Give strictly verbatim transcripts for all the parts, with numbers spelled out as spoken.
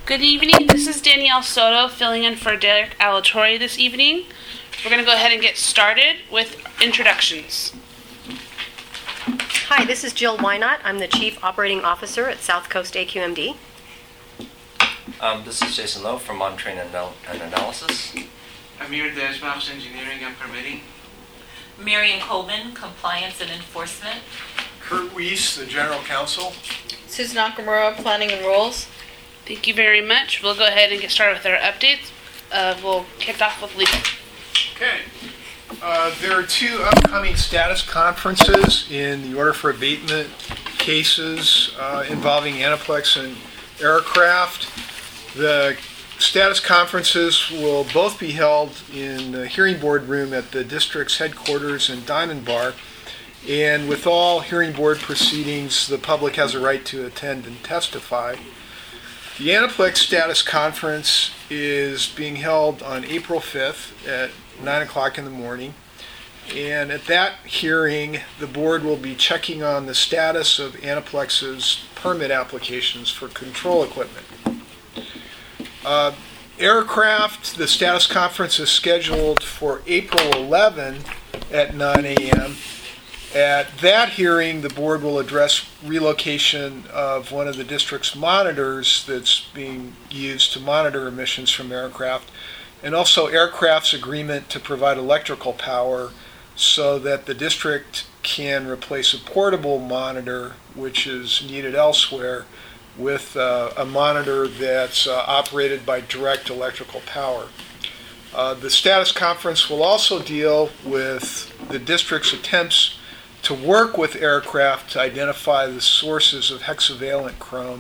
Good evening. This is Danielle Soto filling in for Derek Alatorre this evening. We're going to go ahead and get started with introductions. Hi, this is Jill Wynot. I'm the Chief Operating Officer at South Coast A Q M D. Um, this is Jason Lowe from Monitoring and, Anal- and Analysis. Amir Desmars, Engineering and Permitting. Marion Colvin, Compliance and Enforcement. Kurt Weiss, the General Counsel. Susan Nakamura, Planning and Rules. Thank you very much. We'll go ahead and get started with our updates. Uh, we'll kick off with legal. Okay. Uh, there are two upcoming status conferences in the order for abatement cases uh, involving Aniplex and Aircraft. The status conferences will both be held in the hearing board room at the district's headquarters in Diamond Bar. And with all hearing board proceedings, the public has a right to attend and testify. The Aniplex Status Conference is being held on April fifth at nine o'clock in the morning. And at that hearing, the board will be checking on the status of Aniplex's permit applications for control equipment. Uh, Aircraft, the status conference is scheduled for April eleventh at nine a.m. At that hearing, the board will address relocation of one of the district's monitors that's being used to monitor emissions from aircraft, and also Aircraft's agreement to provide electrical power so that the district can replace a portable monitor, which is needed elsewhere, with uh, a monitor that's uh, operated by direct electrical power. Uh, the status conference will also deal with the district's attempts to work with Aircraft to identify the sources of hexavalent chrome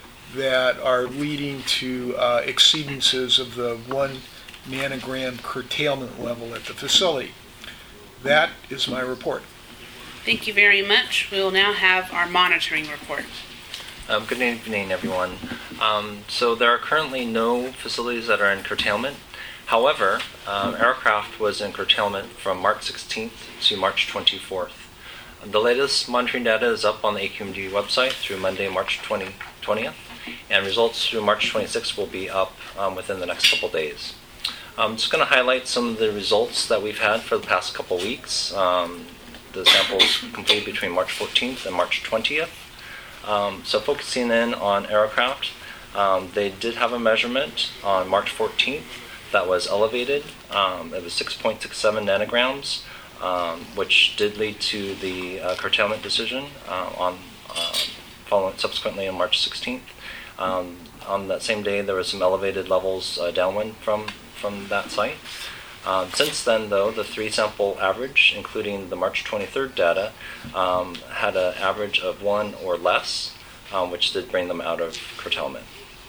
that are leading to uh, exceedances of the one nanogram curtailment level at the facility. That is my report. Thank you very much. We will now have our monitoring report. Um, good evening, everyone. Um, so there are currently no facilities that are in curtailment. However, um, Aircraft was in curtailment from March sixteenth to March twenty-fourth. The latest monitoring data is up on the A Q M D website through Monday, March twentieth, and results through March twenty-sixth will be up um, within the next couple days. I'm just going to highlight some of the results that we've had for the past couple weeks. Um, the samples completed between March fourteenth and March twentieth. Um, so focusing in on Aircraft, um, they did have a measurement on March fourteenth that was elevated. Um, it was six point six seven nanograms. Um, which did lead to the uh, curtailment decision uh, on uh, following subsequently on March sixteenth. Um, on that same day, there was some elevated levels uh, downwind from from that site. Um, since then, though, the three-sample average, including the March twenty-third data, um, had an average of one or less, um, which did bring them out of curtailment.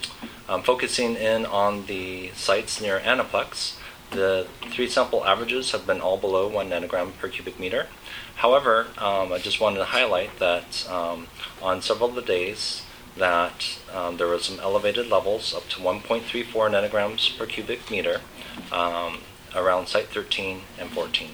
Um, focusing in on the sites near Aniplex, the three sample averages have been all below one nanogram per cubic meter. However, um, I just wanted to highlight that um, on several of the days that um, there were some elevated levels up to one point three four nanograms per cubic meter um, around site thirteen and fourteen.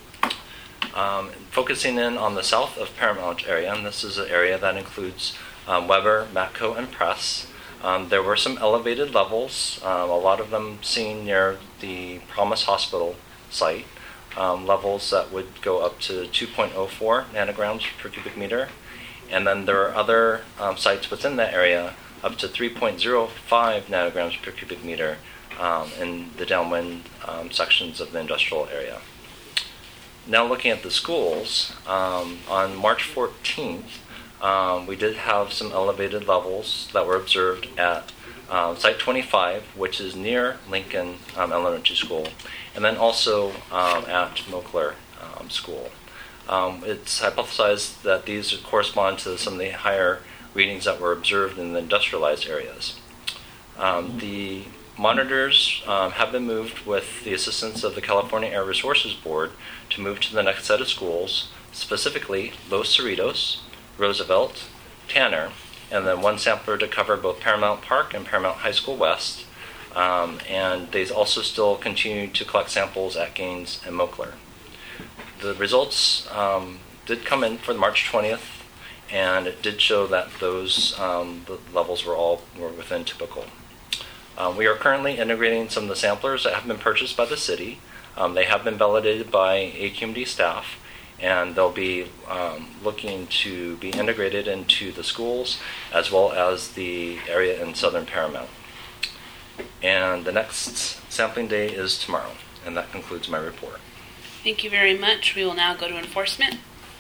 Um, focusing in on the south of Paramount area, and this is an area that includes um, Weber, Matco, and Press. Um, there were some elevated levels, um, a lot of them seen near the Promise Hospital site, um, levels that would go up to two point oh four nanograms per cubic meter. And then there are other um, sites within that area up to three point oh five nanograms per cubic meter um, in the downwind um, sections of the industrial area. Now looking at the schools, um, on March fourteenth, Um, we did have some elevated levels that were observed at uh, Site twenty-five, which is near Lincoln um, Elementary School, and then also um, at Moakler um, School. Um, it's hypothesized that these correspond to some of the higher readings that were observed in the industrialized areas. Um, the monitors um, have been moved with the assistance of the California Air Resources Board to move to the next set of schools, specifically Los Cerritos, Roosevelt, Tanner, and then one sampler to cover both Paramount Park and Paramount High School West. Um, and they also still continue to collect samples at Gaines and Moakler. The results um, did come in for March twentieth, and it did show that those um, the levels were all were within typical. Um, we are currently integrating some of the samplers that have been purchased by the city. Um, they have been validated by A Q M D staff, and they'll be um, looking to be integrated into the schools as well as the area in southern Paramount. And the next sampling day is tomorrow, and that concludes my report. Thank you very much. We will now go to enforcement.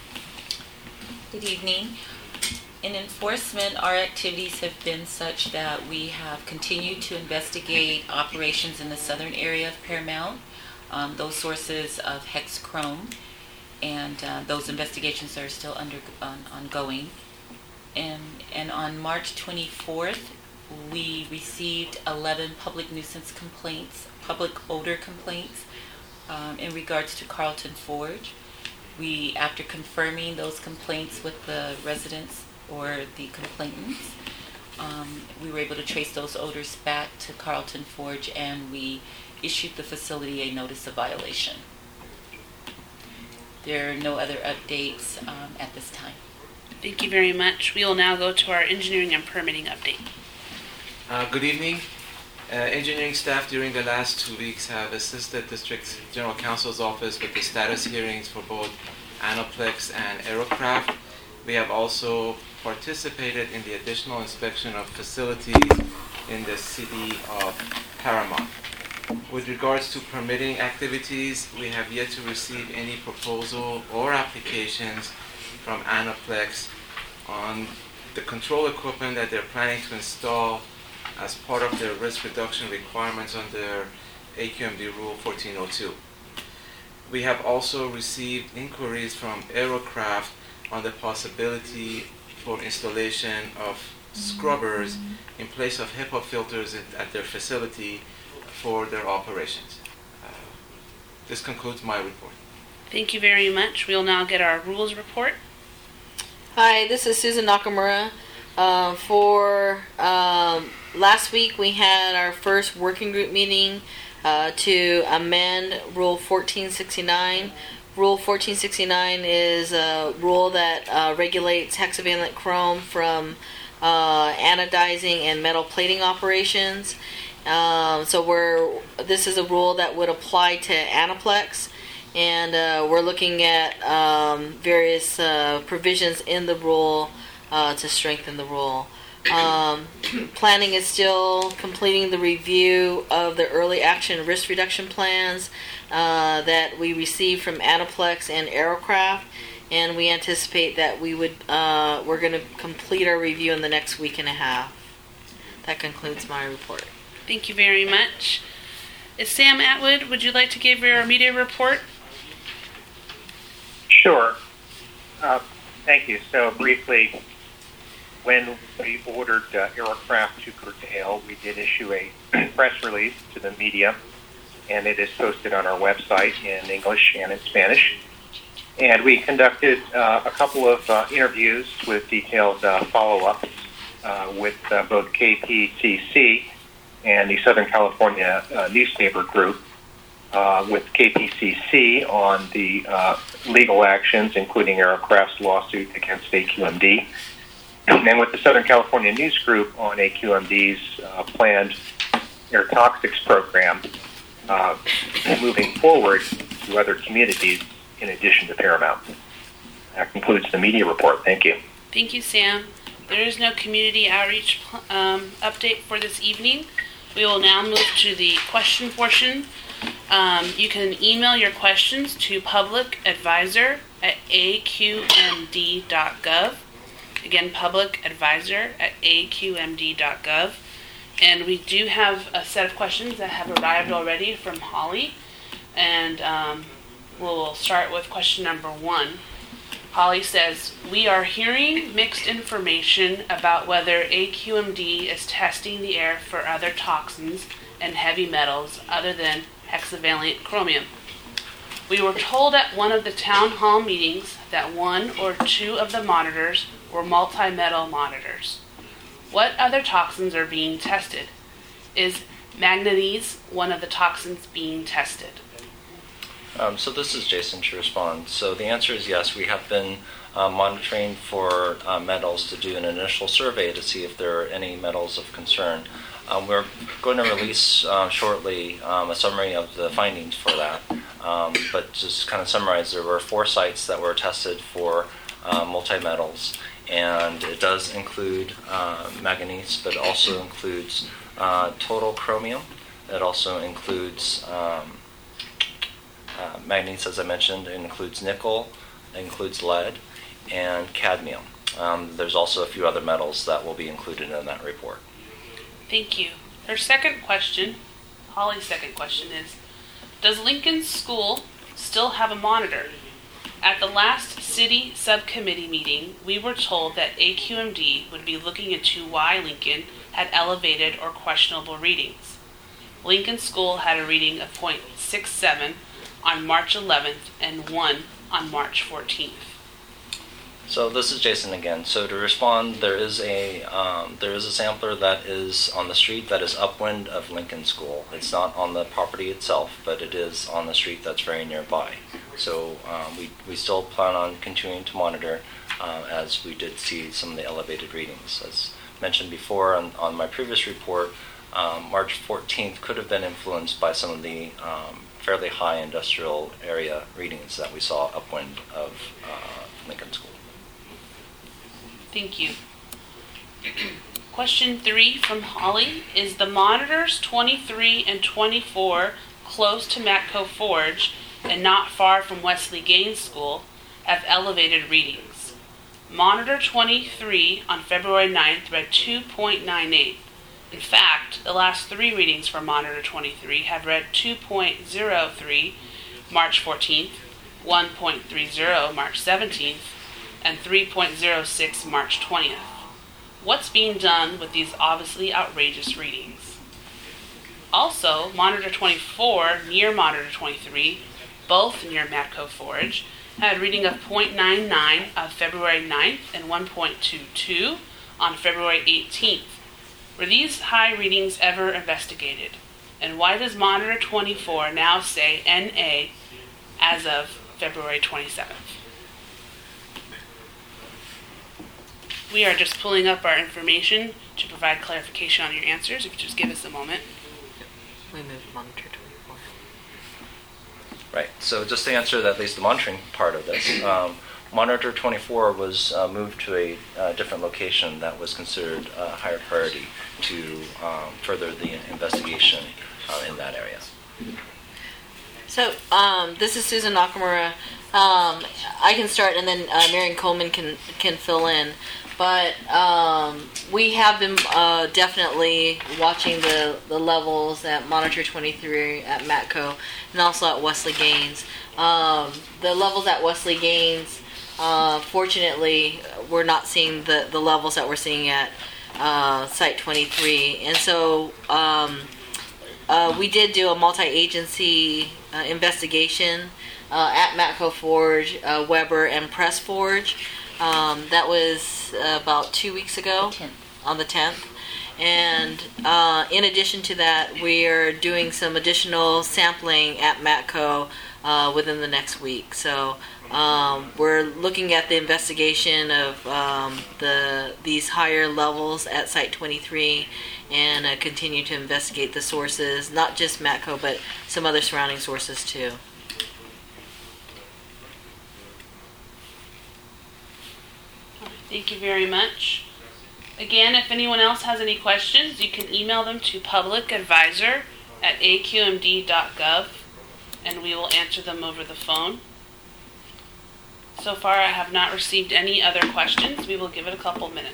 Good evening. In enforcement, our activities have been such that we have continued to investigate operations in the southern area of Paramount, um, those sources of hex chrome, and uh, those investigations are still under on, ongoing. And, and on March twenty-fourth, we received eleven public nuisance complaints, public odor complaints um, in regards to Carlton Forge. We, after confirming those complaints with the residents or the complainants, um, we were able to trace those odors back to Carlton Forge, and we issued the facility a notice of violation. There are no other updates um, at this time. Thank you very much. We will now go to our engineering and permitting update. Uh, good evening. Uh, engineering staff during the last two weeks have assisted District General Counsel's office with the status hearings for both Anaplex and Aerocraft. We have also participated in the additional inspection of facilities in the city of Paramount. With regards to permitting activities, we have yet to receive any proposal or applications from Anaplex on the control equipment that they're planning to install as part of their risk reduction requirements under A Q M D Rule fourteen oh two. We have also received inquiries from Aerocraft on the possibility for installation of scrubbers in place of HEPA filters at, at their facility for their operations. Uh, this concludes my report. Thank you very much. We will now get our rules report. Hi, this is Susan Nakamura. Uh, for um, last week, we had our first working group meeting uh, to amend Rule fourteen sixty-nine. Rule fourteen sixty-nine is a rule that uh, regulates hexavalent chrome from uh, anodizing and metal plating operations. Um, so we're this is a rule that would apply to Anaplex, and uh, we're looking at um, various uh, provisions in the rule uh, to strengthen the rule. Um, planning is still completing the review of the early action risk reduction plans uh, that we received from Anaplex and Aerocraft, and we anticipate that we would uh, we're going to complete our review in the next week and a half. That concludes my report. Thank you very much. Is Sam Atwood, would you like to give your media report? Sure. Uh, thank you. So briefly, when we ordered uh, Aerocraft to curtail, we did issue a press release to the media, and it is posted on our website in English and in Spanish. And we conducted uh, a couple of uh, interviews with detailed uh, follow-ups uh, with uh, both K P C C and the Southern California uh, newspaper group, uh, with K P C C on the uh, legal actions, including Aerocraft's lawsuit against A Q M D, and with the Southern California News Group on A Q M D's uh, planned air toxics program uh, moving forward to other communities in addition to Paramount. That concludes the media report. Thank you. Thank you, Sam. There is no community outreach um, update for this evening. We will now move to the question portion. Um, you can email your questions to publicadvisor at a q m d dot gov. Again, publicadvisor at a q m d dot gov. And we do have a set of questions that have arrived already from Holly. And um, we'll start with question number one. Holly says, we are hearing mixed information about whether A Q M D is testing the air for other toxins and heavy metals other than hexavalent chromium. We were told at one of the town hall meetings that one or two of the monitors were multi-metal monitors. What other toxins are being tested? Is manganese one of the toxins being tested? Um, so this is Jason to respond. So the answer is yes. We have been uh, monitoring for uh, metals to do an initial survey to see if there are any metals of concern. Um, we're going to release uh, shortly um, a summary of the findings for that. Um, but just kind of summarize, there were four sites that were tested for uh, multi-metals, and it does include uh, manganese, but also includes uh, total chromium. It also includes um, uh, manganese, as I mentioned. It includes nickel, it includes lead, and cadmium. Um, there's also a few other metals that will be included in that report. Thank you. Her second question, Holly's second question is, does Lincoln School still have a monitor? At the last city subcommittee meeting, we were told that A Q M D would be looking into why Lincoln had elevated or questionable readings. Lincoln School had a reading of point six seven on March eleventh and one on March fourteenth. So this is Jason again. So to respond, there is a um, there is a sampler that is on the street that is upwind of Lincoln School. It's not on the property itself, but it is on the street that's very nearby. So um, we we still plan on continuing to monitor uh, as we did see some of the elevated readings. As mentioned before on, on my previous report, um, March fourteenth could have been influenced by some of the um, fairly high industrial area readings that we saw upwind of uh, Lincoln School. Thank you. Question three from Holly. Is the monitors twenty-three and twenty-four close to Matco Forge and not far from Wesley Gaines School have elevated readings? Monitor twenty-three on February ninth read two point nine eight. In fact, the last three readings for monitor twenty-three have read two point zero three March fourteenth, one point three zero March seventeenth, and three point zero six March twentieth. What's being done with these obviously outrageous readings? Also, monitor twenty-four near monitor twenty-three, both near Matco Forge, had a reading of zero point nine nine on February ninth and one point two two on February eighteenth. Were these high readings ever investigated? And why does monitor twenty-four now say N A as of February twenty-seventh? We are just pulling up our information to provide clarification on your answers. If you just give us a moment. We moved monitor twenty-four. Right. So just to answer at least the monitoring part of this, um, monitor twenty-four was uh, moved to a uh, different location that was considered uh, higher priority to um, further the investigation uh, in that area. So, um, this is Susan Nakamura. Um, I can start, and then uh, Marion Coleman can can fill in. But um, we have been uh, definitely watching the, the levels at Monitor twenty-three at Matco and also at Wesley Gaines. Um, the levels at Wesley Gaines, uh, fortunately, we're not seeing the, the levels that we're seeing at uh, Site twenty-three. And so um, uh, we did do a multi-agency uh, investigation uh, at Matco Forge, uh, Weber, and Press Forge. Um, that was uh, about two weeks ago, tenth. On the tenth. And uh, in addition to that, we are doing some additional sampling at Matco uh, within the next week. So um, we're looking at the investigation of um, the these higher levels at Site twenty-three and uh, continue to investigate the sources, not just Matco, but some other surrounding sources too. Thank you very much. Again, if anyone else has any questions, you can email them to publicadvisor at a q m d dot gov, and we will answer them over the phone. So far, I have not received any other questions. We will give it a couple minutes.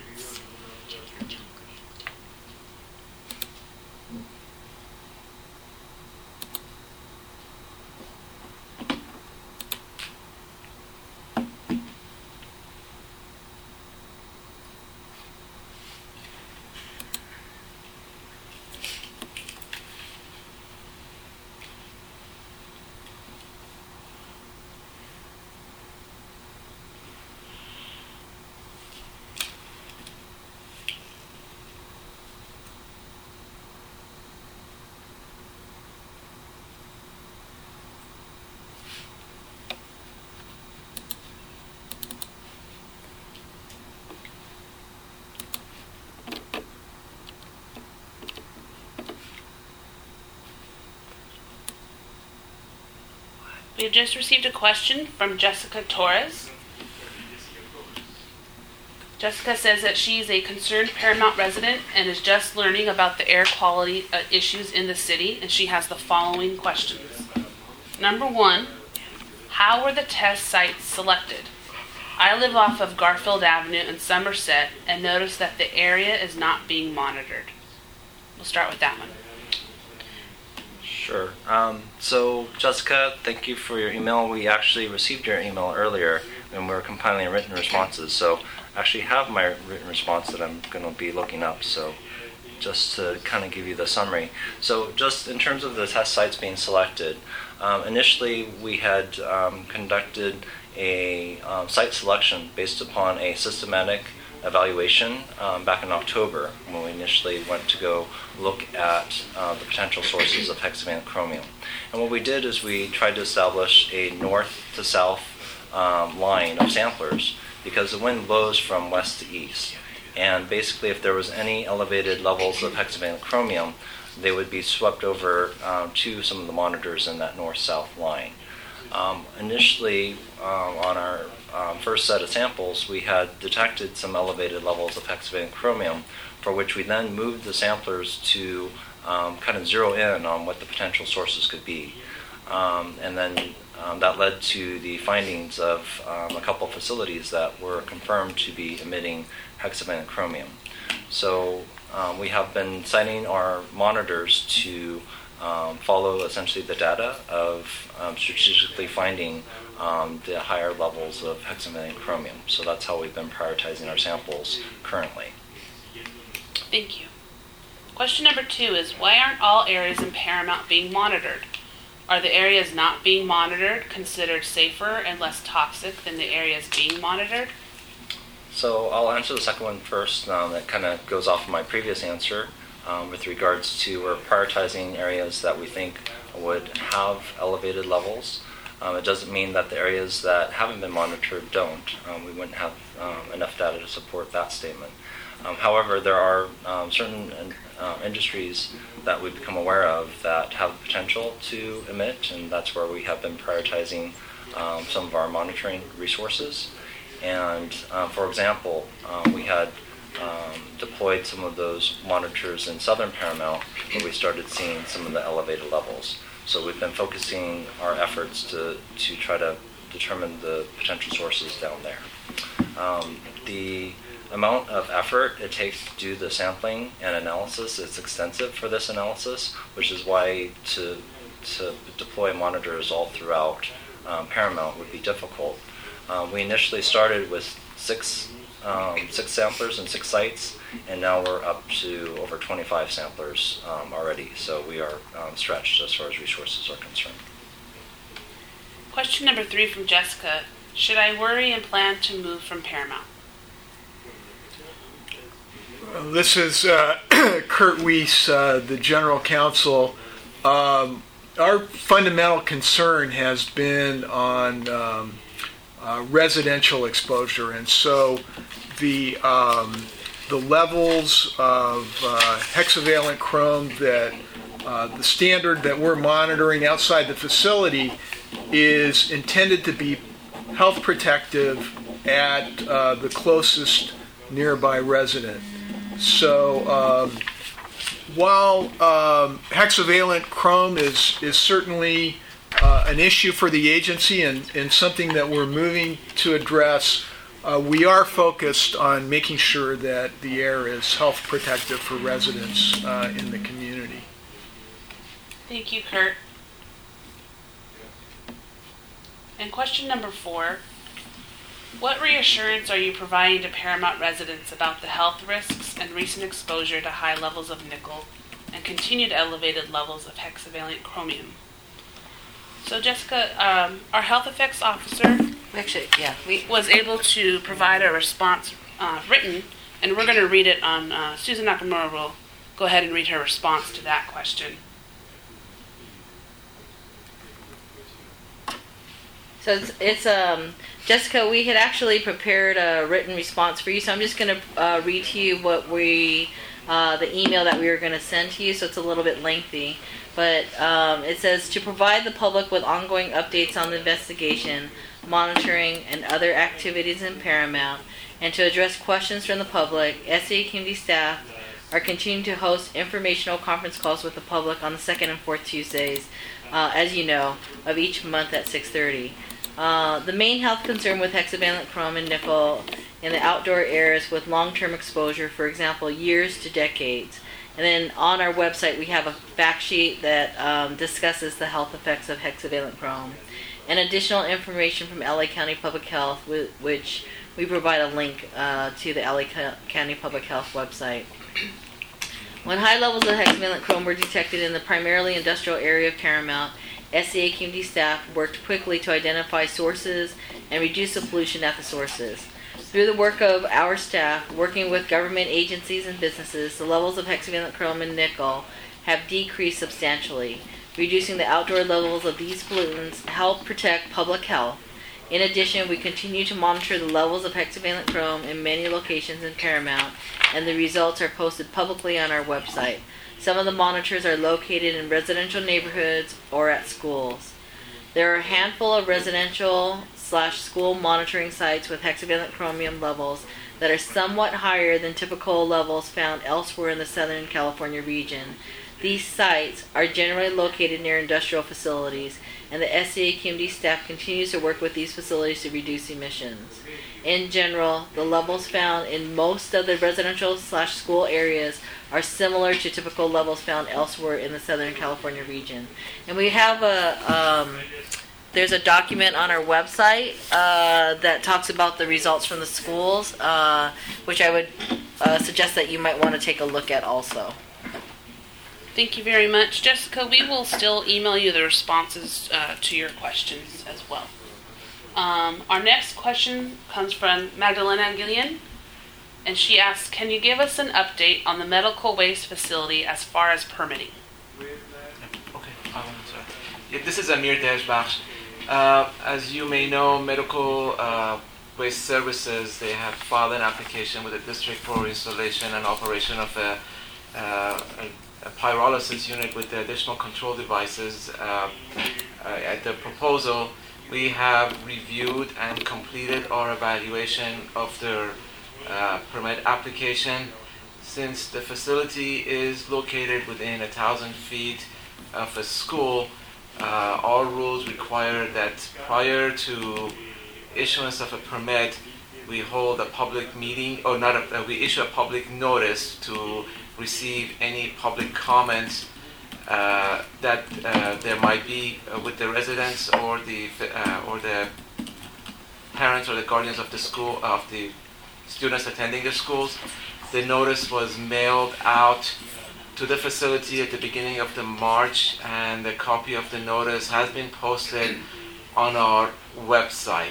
We have just received a question from Jessica Torres. Jessica says that she is a concerned Paramount resident and is just learning about the air quality uh, issues in the city, and she has the following questions. Number one, how were the test sites selected? I live off of Garfield Avenue in Somerset and noticed that the area is not being monitored. We'll start with that one. Sure. Um, so, Jessica, thank you for your email. We actually received your email earlier, and we were compiling written responses. So, I actually have my written response that I'm going to be looking up. So, just to kind of give you the summary. So, just in terms of the test sites being selected, um, initially we had um, conducted a um, site selection based upon a systematic evaluation um, back in October when we initially went to go look at uh, the potential sources of hexavalent chromium. And what we did is we tried to establish a north to south um, line of samplers because the wind blows from west to east. And basically if there was any elevated levels of hexavalent chromium, they would be swept over um, to some of the monitors in that north-south line. Um, initially, um, on our um, first set of samples, we had detected some elevated levels of hexavalent chromium, for which we then moved the samplers to um, kind of zero in on what the potential sources could be. Um, and then um, that led to the findings of um, a couple facilities that were confirmed to be emitting hexavalent chromium. So um, we have been citing our monitors to Um, follow essentially the data of um, strategically finding um, the higher levels of hexavalent chromium. So that's how we've been prioritizing our samples currently. Thank you. Question number two is, why aren't all areas in Paramount being monitored? Are the areas not being monitored considered safer and less toxic than the areas being monitored? So I'll answer the second one first. Um, that kind of goes off of my previous answer. Um, with regards to we're prioritizing areas that we think would have elevated levels. Um, it doesn't mean that the areas that haven't been monitored don't. Um, we wouldn't have um, enough data to support that statement. Um, however, there are um, certain uh, industries that we've become aware of that have the potential to emit, and that's where we have been prioritizing um, some of our monitoring resources. And uh, for example, uh, we had Um, deployed some of those monitors in southern Paramount where we started seeing some of the elevated levels. So we've been focusing our efforts to, to try to determine the potential sources down there. Um, the amount of effort it takes to do the sampling and analysis is extensive for this analysis, which is why to, to deploy monitors all throughout um, Paramount would be difficult. Uh, we initially started with six Um, six samplers and six sites, and now we're up to over twenty-five samplers um, already, so we are um, stretched as far as resources are concerned. Question number three from Jessica. Should I worry and plan to move from Paramount? Well, this is uh, Kurt Weiss, uh, the General Counsel. Um, our fundamental concern has been on um, uh, residential exposure, and so the um, the levels of uh, hexavalent chrome that uh, the standard that we're monitoring outside the facility is intended to be health protective at uh, the closest nearby resident. So um, while um, hexavalent chrome is is certainly uh, an issue for the agency and, and something that we're moving to address, Uh, we are focused on making sure that the air is health protective for residents uh, in the community. Thank you, Kurt. And question number four. What reassurance are you providing to Paramount residents about the health risks and recent exposure to high levels of nickel and continued elevated levels of hexavalent chromium? So Jessica, um, our health effects officer Actually, yeah, we was able to provide a response uh, written, and we're going to read it on, uh, Susan Nakamura will go ahead and read her response to that question. So it's, it's um, Jessica, we had actually prepared a written response for you, so I'm just going to uh, read to you what we uh, the email that we were going to send to you, so it's a little bit lengthy. But um, it says to provide the public with ongoing updates on the investigation, monitoring, and other activities in Paramount, and to address questions from the public, S C A community staff are continuing to host informational conference calls with the public on the second and fourth Tuesdays, uh, as you know, of each month at six thirty. Uh, the main health concern with hexavalent chrome and nickel in the outdoor areas with long-term exposure, for example, years to decades. And then on our website, we have a fact sheet that um, discusses the health effects of hexavalent chrome. And additional information from L A County Public Health, wh- which we provide a link uh, to the L A County Public Health website. When high levels of hexavalent chrome were detected in the primarily industrial area of Paramount, S C A community staff worked quickly to identify sources and reduce the pollution at the sources. Through the work of our staff, working with government agencies and businesses, the levels of hexavalent chrome and nickel have decreased substantially. Reducing the outdoor levels of these pollutants help protect public health. In addition, we continue to monitor the levels of hexavalent chrome in many locations in Paramount, and the results are posted publicly on our website. Some of the monitors are located in residential neighborhoods or at schools. There are a handful of residential slash school monitoring sites with hexavalent chromium levels that are somewhat higher than typical levels found elsewhere in the Southern California region. These sites are generally located near industrial facilities, and the S C A community staff continues to work with these facilities to reduce emissions. In general, the levels found in most of the residential slash school areas are similar to typical levels found elsewhere in the Southern California region. And we have a, um, there's a document on our website uh, that talks about the results from the schools, uh, which I would uh, suggest that you might want to take a look at also. Thank you very much, Jessica. We will still email you the responses uh, to your questions as well. Um, our next question comes from Magdalena Gillian, and she asks, can you give us an update on the medical waste facility as far as permitting? Okay, um, sorry. Yeah, this is Amir Deshbakhsh. Uh, as you may know, Medical uh, Waste Services, they have filed an application with the district for installation and operation of a, uh, a, a pyrolysis unit with the additional control devices. Uh, uh, at the proposal, we have reviewed and completed our evaluation of their uh, permit application. Since the facility is located within a thousand feet of a school, uh, our rules require that prior to issuance of a permit, we hold a public meeting, or not, a, uh, we issue a public notice to receive any public comments uh, that uh, there might be uh, with the residents or the uh, or the parents or the guardians of the school, of the students attending the schools. The notice was mailed out to the facility at the beginning of the March, and a copy of the notice has been posted on our website.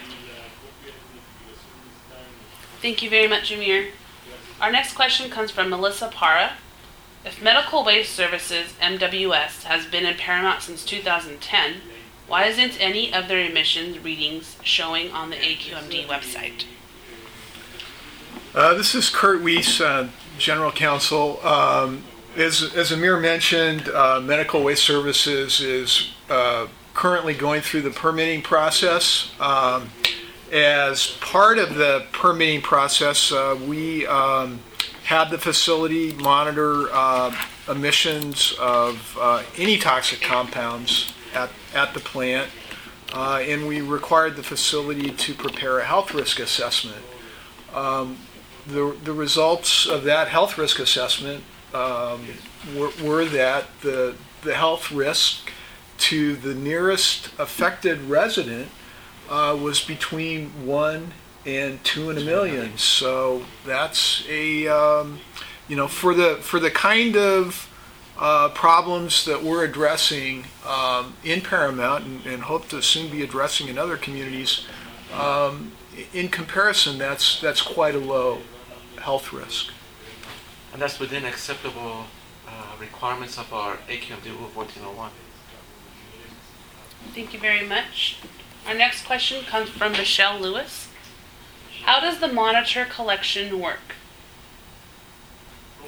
Thank you very much, Amir. Our next question comes from Melissa Para. If Medical Waste Services, M W S, has been in Paramount since two thousand ten, why isn't any of their emissions readings showing on the A Q M D website? Uh, this is Kurt Weiss, uh, General Counsel. Um, as, as Amir mentioned, uh, Medical Waste Services is uh, currently going through the permitting process. Um, as part of the permitting process, uh, we um, had the facility monitor uh, emissions of uh, any toxic compounds at, at the plant, uh, and we required the facility to prepare a health risk assessment. Um, The, the results of that health risk assessment um, were, were that the, the health risk to the nearest affected resident uh, was between one and two in a million. So that's a, um, you know, for the, for the kind of uh, problems that we're addressing um, in Paramount and, and hope to soon be addressing in other communities, um, in comparison, that's that's quite a low health risk. And that's within acceptable uh, requirements of our A Q M D Rule fourteen oh one. Thank you very much. Our next question comes from Michelle Lewis. How does the monitor collection work?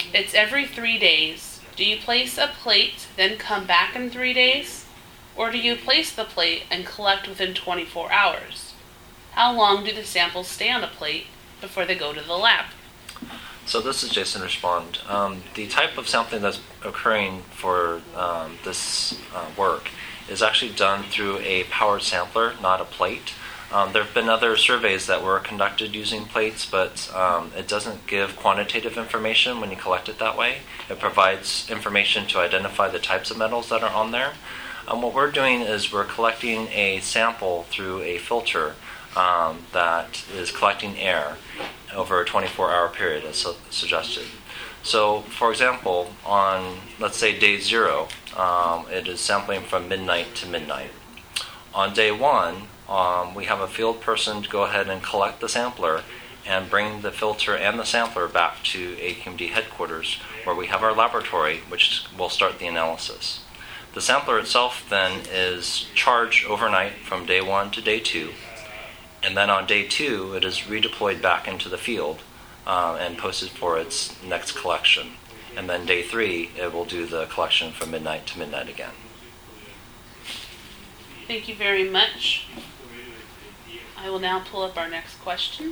It's every three days. Do you place a plate, then come back in three days? Or do you place the plate and collect within twenty-four hours? How long do the samples stay on a plate before they go to the lab? So this is Jason Respond. Um, the type of sampling that's occurring for um, this uh, work is actually done through a powered sampler, not a plate. Um, there have been other surveys that were conducted using plates, but um, it doesn't give quantitative information when you collect it that way. It provides information to identify the types of metals that are on there. Um, what we're doing is we're collecting a sample through a filter um, that is collecting air over a twenty-four hour period, as su- suggested. So, for example, on, let's say, day zero, um, it is sampling from midnight to midnight. On day one, um, we have a field person to go ahead and collect the sampler and bring the filter and the sampler back to A Q M D headquarters, where we have our laboratory, which will start the analysis. The sampler itself then is charged overnight from day one to day two, and then on day two, it is redeployed back into the field uh, and posted for its next collection. And then day three, it will do the collection from midnight to midnight again. Thank you very much. I will now pull up our next question.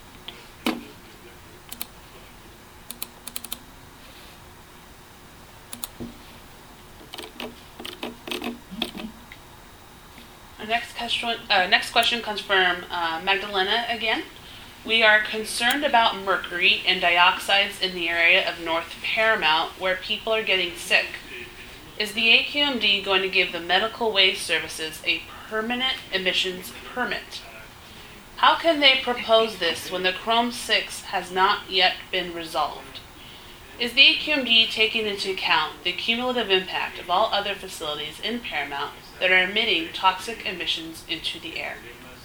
Our next question, uh, next question comes from uh, Magdalena again. We are concerned about mercury and dioxides in the area of North Paramount where people are getting sick. Is the A Q M D going to give the Medical Waste Services a permanent emissions permit? How can they propose this when the Chrome six has not yet been resolved? Is the A Q M D taking into account the cumulative impact of all other facilities in Paramount that are emitting toxic emissions into the air?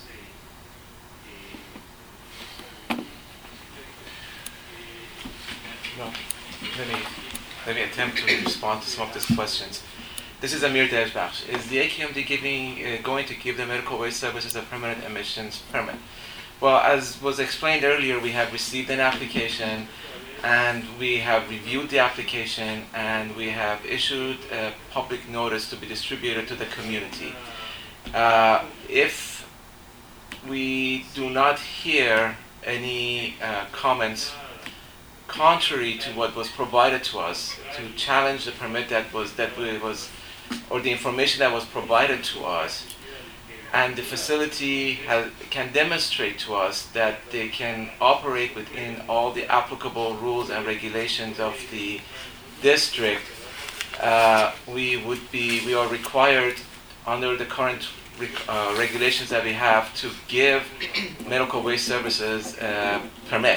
No. Let me, let me attempt to respond to some of these questions. This is Amir Dejbakhsh. Is the A Q M D giving, uh, going to give the Medical Waste Services a permanent emissions permit? Well, as was explained earlier, we have received an application and we have reviewed the application and we have issued a public notice to be distributed to the community. Uh, if we do not hear any uh, comments contrary to what was provided to us to challenge the permit that was that was or the information that was provided to us, and the facility has, can demonstrate to us that they can operate within all the applicable rules and regulations of the district, uh, we would be we are required under the current rec- uh, regulations that we have to give Medical Waste Services a permit.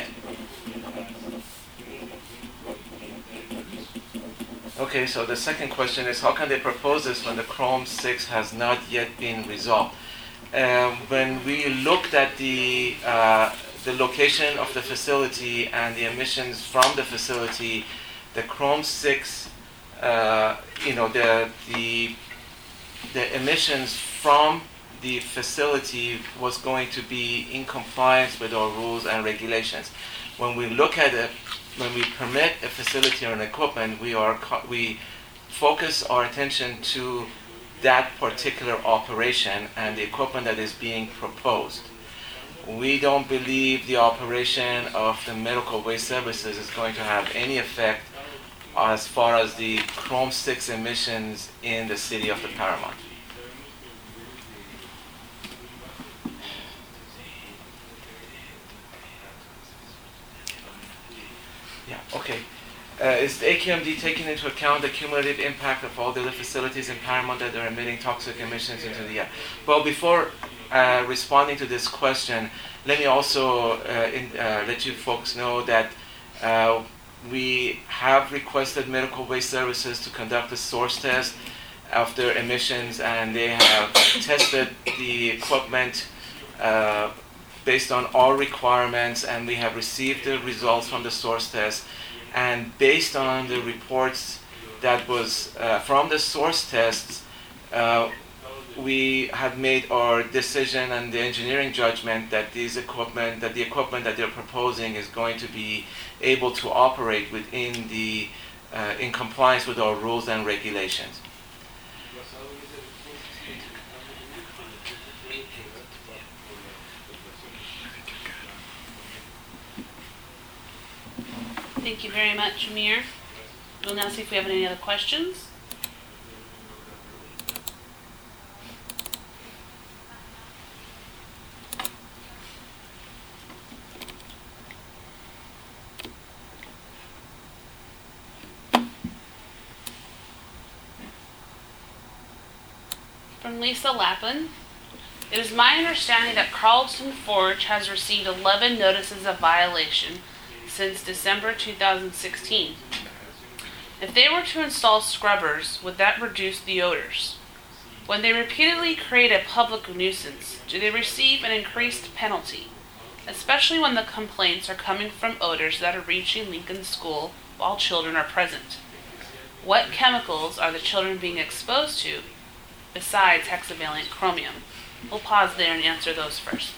Okay, so the second question is, how can they propose this when the Chrome six has not yet been resolved? Um, when we looked at the uh, the location of the facility and the emissions from the facility, the Chrome six, uh, you know, the the the emissions from the facility was going to be in compliance with our rules and regulations. When we look at it, when we permit a facility or an equipment, we are we focus our attention to that particular operation and the equipment that is being proposed. We don't believe the operation of the Medical Waste Services is going to have any effect as far as the Chrome six emissions in the city of the Paramount. Yeah, okay. Uh, is the A Q M D taking into account the cumulative impact of all the other facilities in Paramount that are emitting toxic emissions into the air? Well, before uh, responding to this question, let me also uh, in, uh, let you folks know that uh, we have requested Medical Waste Services to conduct a source test of their emissions, and they have tested the equipment uh, based on all requirements, and we have received the results from the source test. And based on the reports that was uh, from the source tests, uh, we have made our decision and the engineering judgment that these equipment, that the equipment that they're proposing is going to be able to operate within the, uh, in compliance with our rules and regulations. Thank you very much, Amir. We'll now see if we have any other questions. From Lisa Lappin. It is my understanding that Carlton Forge has received eleven notices of violation since December two thousand sixteen. If they were to install scrubbers, would that reduce the odors? When they repeatedly create a public nuisance, do they receive an increased penalty, especially when the complaints are coming from odors that are reaching Lincoln School while children are present? What chemicals are the children being exposed to besides hexavalent chromium? We'll pause there and answer those first.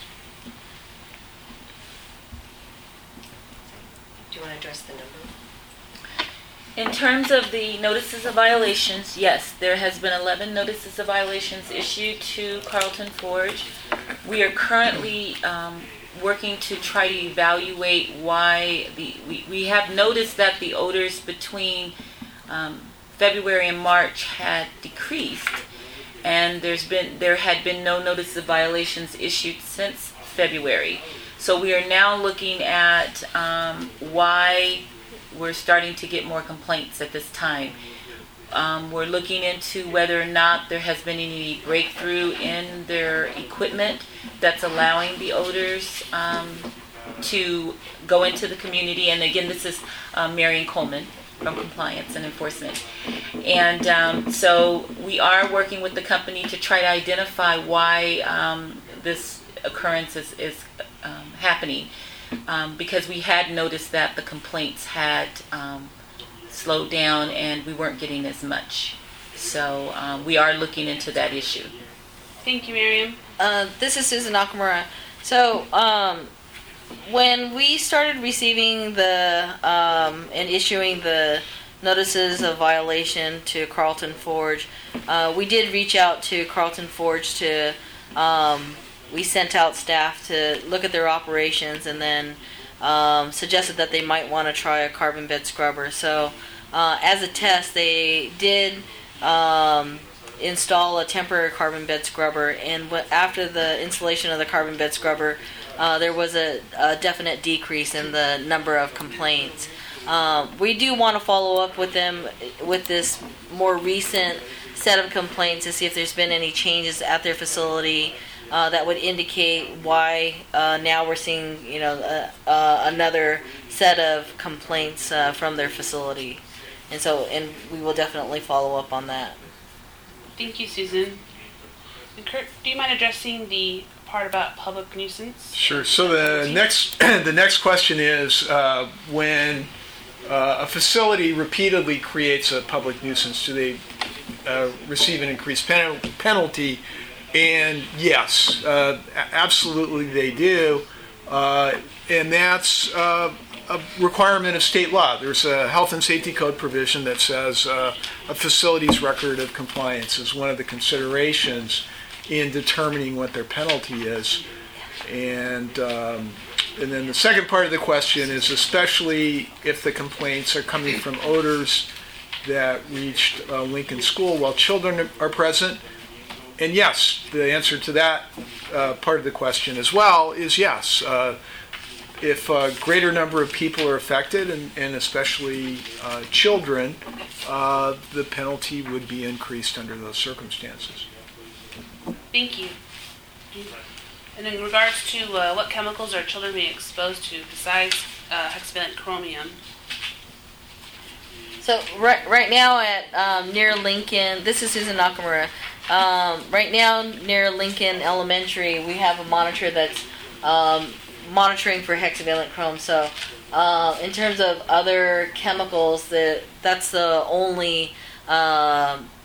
Do you want to address the number? In terms of the notices of violations, yes, there has been eleven notices of violations issued to Carlton Forge. We are currently um, working to try to evaluate why the we, we have noticed that the odors between um, February and March had decreased, and there's been there had been no notice of violations issued since February. So we are now looking at um, why we're starting to get more complaints at this time. Um, we're looking into whether or not there has been any breakthrough in their equipment that's allowing the odors um, to go into the community. And again, this is um, Marion Coleman from Compliance and Enforcement. And um, so we are working with the company to try to identify why um, this occurrence is, is um, happening. Um, because we had noticed that the complaints had um, slowed down and we weren't getting as much. So um, we are looking into that issue. Thank you, Miriam. Uh, this is Susan Nakamura. So, um, when we started receiving the um, and issuing the notices of violation to Carlton Forge, uh, we did reach out to Carlton Forge to. Um, we sent out staff to look at their operations and then um, suggested that they might want to try a carbon bed scrubber. So, uh, as a test, they did. Um, install a temporary carbon bed scrubber, and w- after the installation of the carbon bed scrubber, uh, there was a, a definite decrease in the number of complaints. Um, we do want to follow up with them with this more recent set of complaints to see if there's been any changes at their facility uh, that would indicate why uh, now we're seeing, you know, uh, uh, another set of complaints uh, from their facility. And so, and we will definitely follow up on that. Thank you, Susan. And Kurt, do you mind addressing the part about public nuisance? Sure. So the next the next question is uh, when uh, a facility repeatedly creates a public nuisance, do they uh, receive an increased pen- penalty? And yes, uh, absolutely they do. Uh, and that's uh, a requirement of state law. There's a health and safety code provision that says uh, a facility's record of compliance is one of the considerations in determining what their penalty is. And um, and then the second part of the question is, especially if the complaints are coming from odors that reached uh, Lincoln School while children are present. And yes, the answer to that uh, part of the question as well is yes. Uh, If a greater number of people are affected, and, and especially uh, children, uh, the penalty would be increased under those circumstances. Thank you. And in regards to uh, what chemicals are children being exposed to besides uh, hexavalent chromium? So right right now at um, near Lincoln, this is Susan Nakamura. Um, right now near Lincoln Elementary, we have a monitor that's um, monitoring for hexavalent chrome. So uh, in terms of other chemicals, that that's the only uh,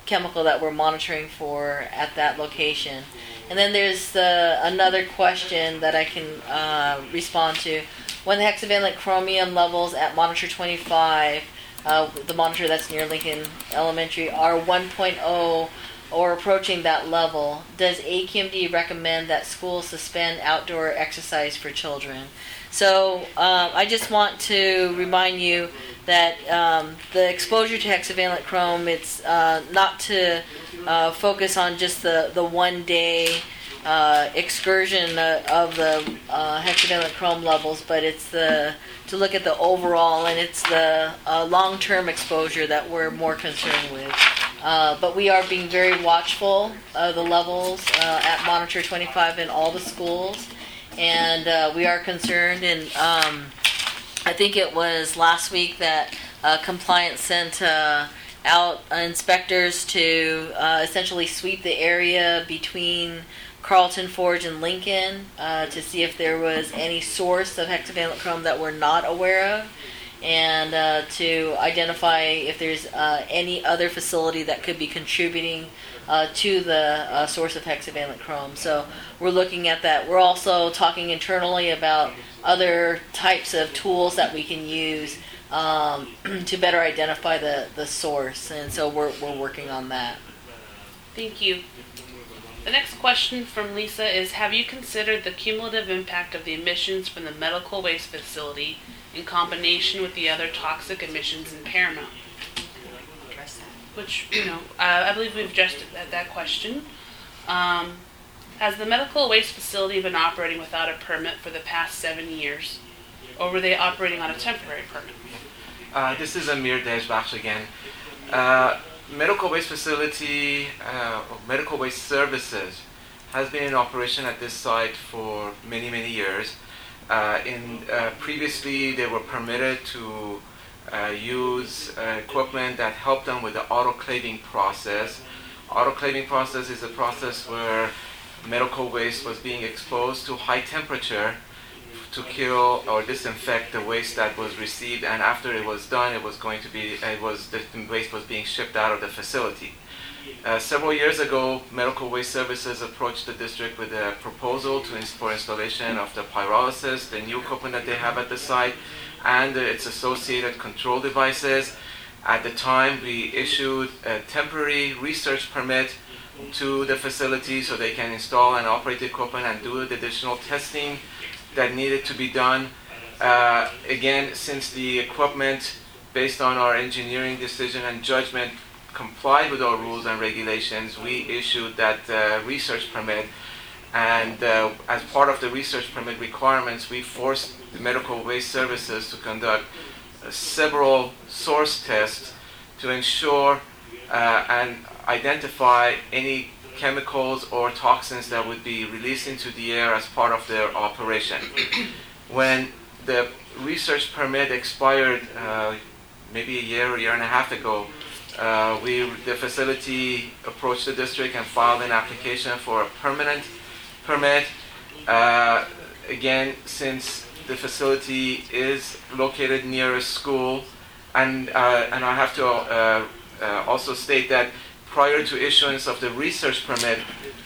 chemical that we're monitoring for at that location. And then there's the, another question that I can uh, respond to. When the hexavalent chromium levels at monitor twenty-five, uh, the monitor that's near Lincoln Elementary, are one point oh or approaching that level, does A Q M D recommend that schools suspend outdoor exercise for children? So um, I just want to remind you that um, the exposure to hexavalent chrome, it's uh, not to uh, focus on just the, the one day uh, excursion uh, of the uh, hexavalent chrome levels, but it's the to look at the overall, and it's the uh, long-term exposure that we're more concerned with. Uh, but we are being very watchful of the levels uh, at Monitor twenty-five in all the schools, and uh, we are concerned. And um, I think it was last week that uh, Compliance sent uh, out inspectors to uh, essentially sweep the area between Carlton Forge and Lincoln uh, to see if there was any source of hexavalent chrome that we're not aware of, and uh, to identify if there's uh, any other facility that could be contributing uh, to the uh, source of hexavalent chrome. So we're looking at that. We're also talking internally about other types of tools that we can use um, to better identify the, the source, and so we're, we're working on that. Thank you. The next question from Lisa is, have you considered the cumulative impact of the emissions from the medical waste facility in combination with the other toxic emissions in Paramount? Which, you know, uh, I believe we've addressed that, that question. Um, has the medical waste facility been operating without a permit for the past seven years? Or were they operating on a temporary permit? Uh, this is Amir Deshbakhsh again. Uh, medical waste facility, uh, or medical waste services has been in operation at this site for many, many years. Uh, in uh, previously, they were permitted to uh, use uh, equipment that helped them with the autoclaving process. Autoclaving process is a process where medical waste was being exposed to high temperature to kill or disinfect the waste that was received, and after it was done, it was going to be it was the waste was being shipped out of the facility. Uh, several years ago, Medical Waste Services approached the district with a proposal to ins- for installation of the pyrolysis, the new equipment that they have at the site, and uh, its associated control devices. At the time, we issued a temporary research permit to the facility so they can install and operate the equipment and do the additional testing that needed to be done. Uh, again, since the equipment, based on our engineering decision and judgment, complied with our rules and regulations, we issued that uh, research permit. And uh, as part of the research permit requirements, we forced the Medical Waste Services to conduct uh, several source tests to ensure uh, and identify any chemicals or toxins that would be released into the air as part of their operation. When the research permit expired, uh, maybe a year, a year and a half ago, uh, we, the facility approached the district and filed an application for a permanent permit. Uh, again, since the facility is located near a school, and uh, and I have to uh, uh, also state that prior to issuance of the research permit,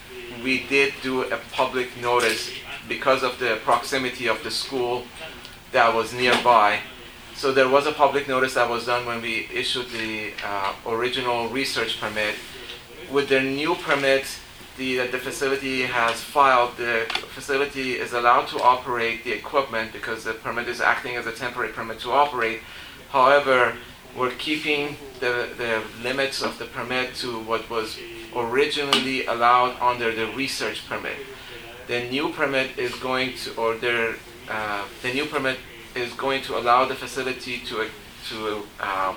we did do a public notice because of the proximity of the school that was nearby. So there was a public notice that was done when we issued the uh, original research permit. With the new permit the, that the facility has filed, the facility is allowed to operate the equipment because the permit is acting as a temporary permit to operate. However, we're keeping the, the limits of the permit to what was originally allowed under the research permit. The new permit is going to, or their, uh, the new permit is going to allow the facility to to um,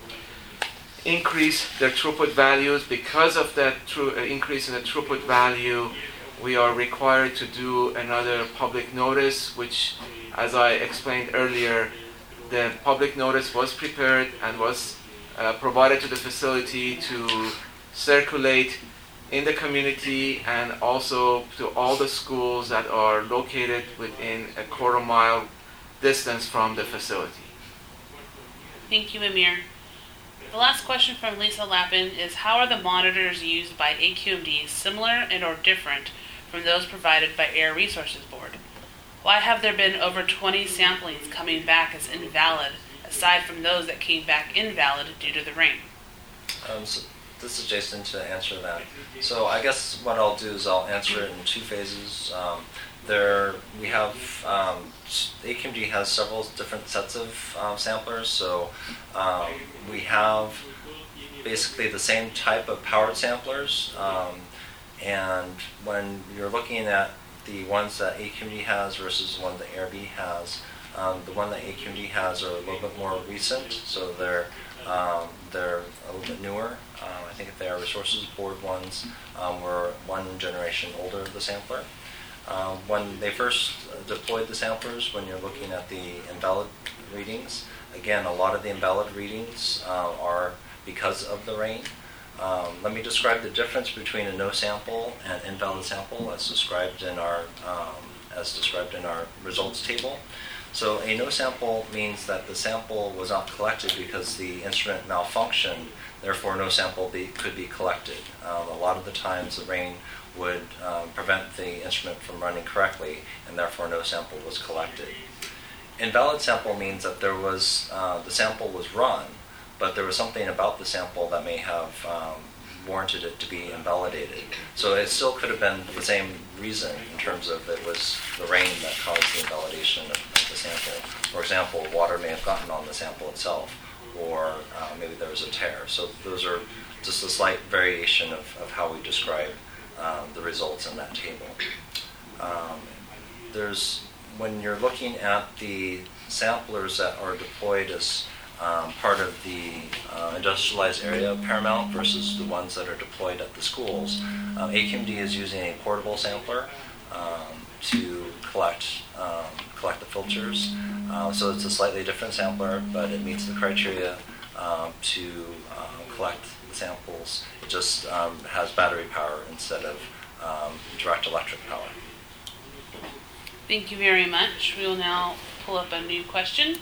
increase their throughput values. Because of that tru- uh, increase in the throughput value, we are required to do another public notice, which, as I explained earlier, the public notice was prepared and was uh, provided to the facility to circulate in the community and also to all the schools that are located within a quarter mile distance from the facility. Thank you, Amir. The last question from Lisa Lappin is, how are the monitors used by A Q M D similar and or different from those provided by Air Resources Board? Why have there been over twenty samplings coming back as invalid, aside from those that came back invalid due to the rain? Um, so this is Jason to answer that. So I guess what I'll do is I'll answer it in two phases. Um, there we have um, A Q M D has several different sets of um, samplers. So um, we have basically the same type of powered samplers, um, and when you're looking at the ones that A Q M D has versus the one that A R B has, um, the one that A Q M D has are a little bit more recent, so they're um, they're a little bit newer. Um, I think if they are Resources Board ones, um, were one generation older, the sampler. Um, when they first deployed the samplers, when you're looking at the invalid readings, again, a lot of the invalid readings uh, are because of the rain. Um, let me describe the difference between a no sample and invalid sample as described in our um, as described in our results table. So a no sample means that the sample was not collected because the instrument malfunctioned, therefore no sample be, could be collected. Um, a lot of the times the rain would um, prevent the instrument from running correctly, and therefore no sample was collected. Invalid sample means that there was uh, the sample was run, but there was something about the sample that may have um, warranted it to be invalidated. So it still could have been the same reason in terms of it was the rain that caused the invalidation of, of the sample. For example, water may have gotten on the sample itself, or uh, maybe there was a tear. So those are just a slight variation of, of how we describe um, the results in that table. Um, there's when you're looking at the samplers that are deployed as Um, part of the uh, industrialized area of Paramount versus the ones that are deployed at the schools. Um, A Q M D is using a portable sampler um, to collect um, collect the filters. Uh, so it's a slightly different sampler, but it meets the criteria um, to uh, collect the samples. It just um, has battery power instead of um, direct electric power. Thank you very much. We will now pull up a new question.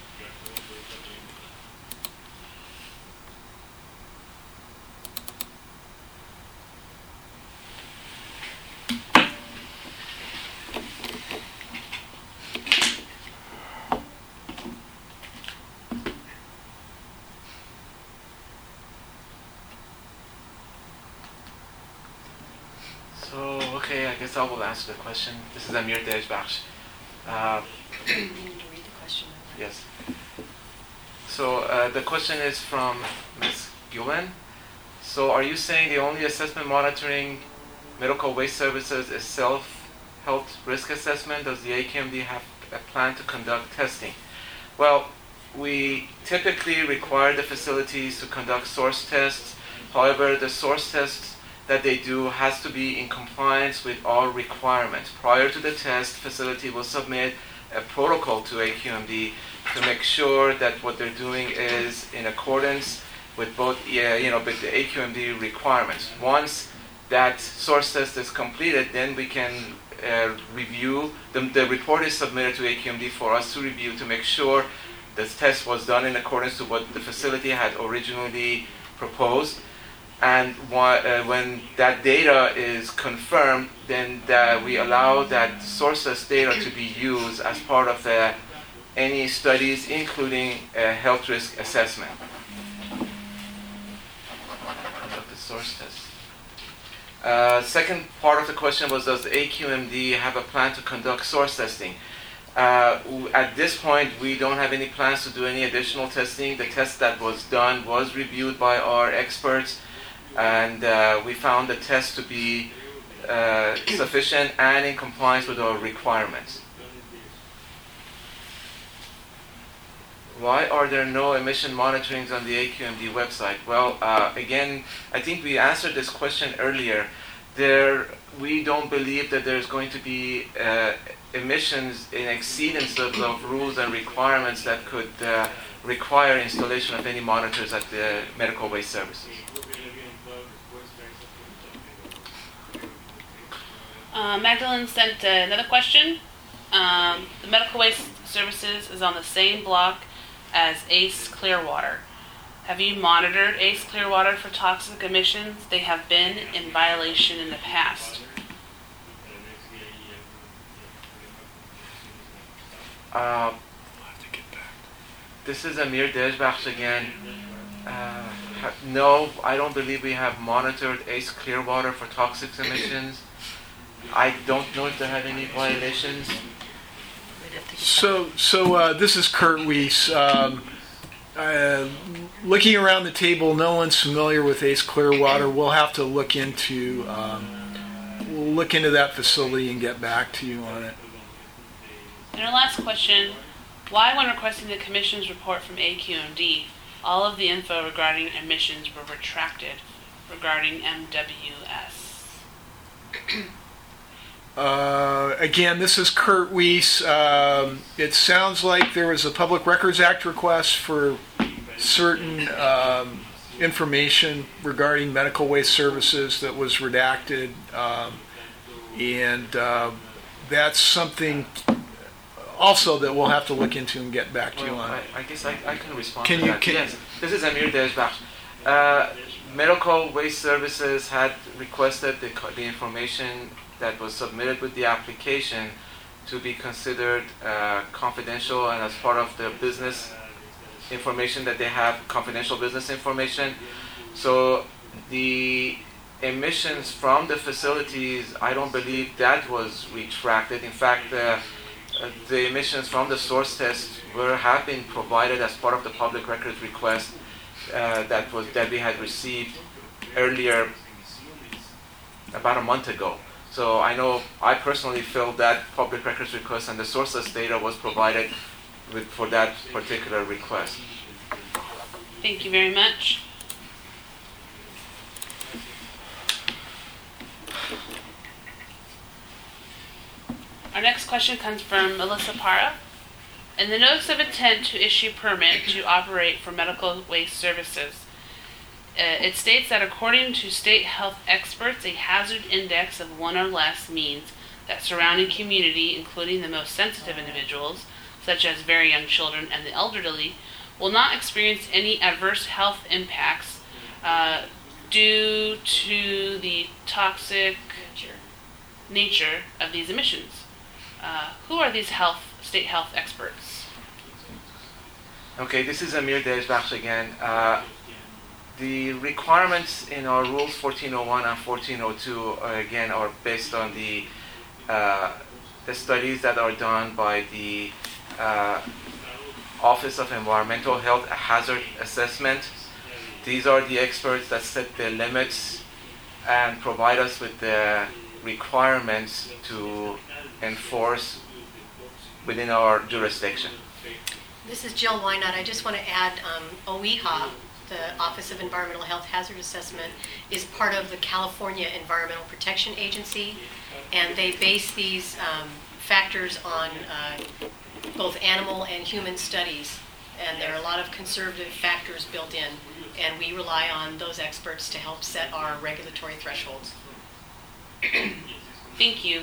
So, okay, I guess I will answer the question. This is Amir Dejbakhsh. Uh, You need to read the question. yes. So, uh, the question is from Miz Gulen. So, are you saying the only assessment monitoring medical waste services is self-health risk assessment? Does the A Q M D have a plan to conduct testing? Well, we typically require the facilities to conduct source tests. However, the source tests that they do has to be in compliance with all requirements. Prior to the test, facility will submit a protocol to A Q M D to make sure that what they're doing is in accordance with both, yeah, you know, with the A Q M D requirements. Once that source test is completed, then we can uh, review. The, the report is submitted to A Q M D for us to review to make sure the test was done in accordance to what the facility had originally proposed. And wh- uh, when that data is confirmed, then the, we allow that source test data to be used as part of the, any studies, including a health risk assessment. Of the source test. Uh, second part of the question was, does A Q M D have a plan to conduct source testing? Uh, w- at this point, we don't have any plans to do any additional testing. The test that was done was reviewed by our experts, and uh, we found the test to be uh, sufficient and in compliance with our requirements. Why are there no emission monitorings on the A Q M D website? Well, uh, again, I think we answered this question earlier. There, we don't believe that there's going to be uh, emissions in exceedance of, of rules and requirements that could uh, require installation of any monitors at the medical waste services. Uh, Magdalene sent uh, another question. Um, the medical waste services is on the same block as Ace Clearwater. Have you monitored Ace Clearwater for toxic emissions? They have been in violation in the past. Uh, this is Amir Dejbakhsh again. Uh, ha- no, I don't believe we have monitored Ace Clearwater for toxic emissions. I don't know if they have any violations. So, so uh, this is Kurt Weiss. Um, uh, looking around the table, no one's familiar with Ace Clearwater. We'll have to look into um, we'll look into that facility and get back to you on it. And our last question, why when requesting the Commission's report from A Q M D, all of the info regarding emissions were retracted regarding M W S? Uh, again, this is Kurt Weiss. Um, it sounds like there was a Public Records Act request for certain um, information regarding medical waste services that was redacted, um, and uh, that's something also that we'll have to look into and get back to you Well, on. I, I guess I, I can respond Can to you- that. can- Yes, this is Amir Dejbakhsh. Uh, Medical Waste Services had requested the, co- the information that was submitted with the application to be considered uh, confidential and as part of the business information that they have, confidential business information. So the emissions from the facilities, I don't believe that was retracted. In fact, uh, uh, the emissions from the source test were have been provided as part of the public records request uh, that was that we had received earlier, about a month ago. So I know I personally filled that public records request, and the sources data was provided with, for that particular request. Thank you very much. Our next question comes from Melissa Para. In the notice of intent to issue permit to operate for medical waste services, uh, it states that according to state health experts, a hazard index of one or less means that surrounding community, including the most sensitive individuals, such as very young children and the elderly, will not experience any adverse health impacts uh, due to the toxic nature of these emissions. Uh, who are these health state health experts? Okay, this is Amir Dejbakhsh again. Uh, the requirements in our rules fourteen oh one and fourteen oh two uh, again are based on the uh, the studies that are done by the uh, Office of Environmental Health Hazard Assessment. These are the experts that set the limits and provide us with the requirements to enforce within our jurisdiction. This is Jill Wynot. I just want to add um, O E H A, the Office of Environmental Health Hazard Assessment, is part of the California Environmental Protection Agency, and they base these um, factors on uh, both animal and human studies, and there are a lot of conservative factors built in, and we rely on those experts to help set our regulatory thresholds. Thank you.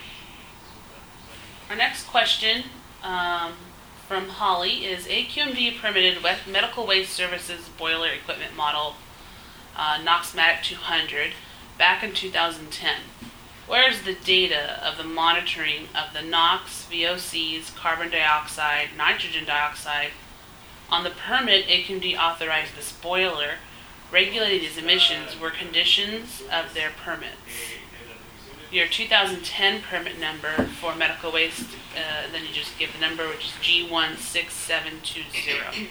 Our next question um, from Holly is A Q M D permitted West medical waste services boiler equipment model uh, Noxmatic two hundred back in two thousand ten. Where is the data of the monitoring of the NOx, V O Cs, carbon dioxide, nitrogen dioxide? On the permit, A Q M D authorized this boiler. Regulating these emissions were conditions of their permits. Your two thousand ten permit number for medical waste, uh, then you just give the number, which is G one six seven two zero.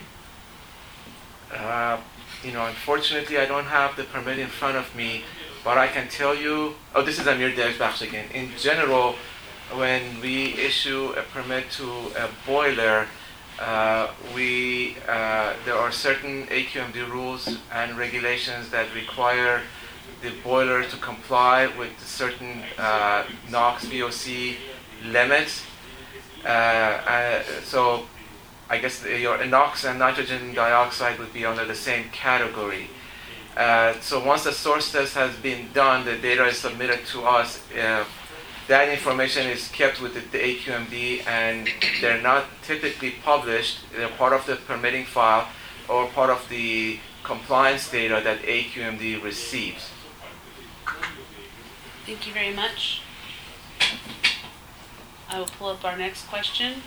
Uh, you know, unfortunately, I don't have the permit in front of me, but I can tell you. Oh, this is Amir Dejbakhsh again. In general, when we issue a permit to a boiler, uh, we uh, there are certain A Q M D rules and regulations that require the boiler to comply with certain uh, NOx, V O C limits. Uh, uh, so I guess the, your NOx and nitrogen dioxide would be under the same category. Uh, so once the source test has been done, the data is submitted to us. Uh, that information is kept with the, the A Q M D, and they're not typically published. They're part of the permitting file, or part of the compliance data that A Q M D receives. Thank you very much. I will pull up our next question.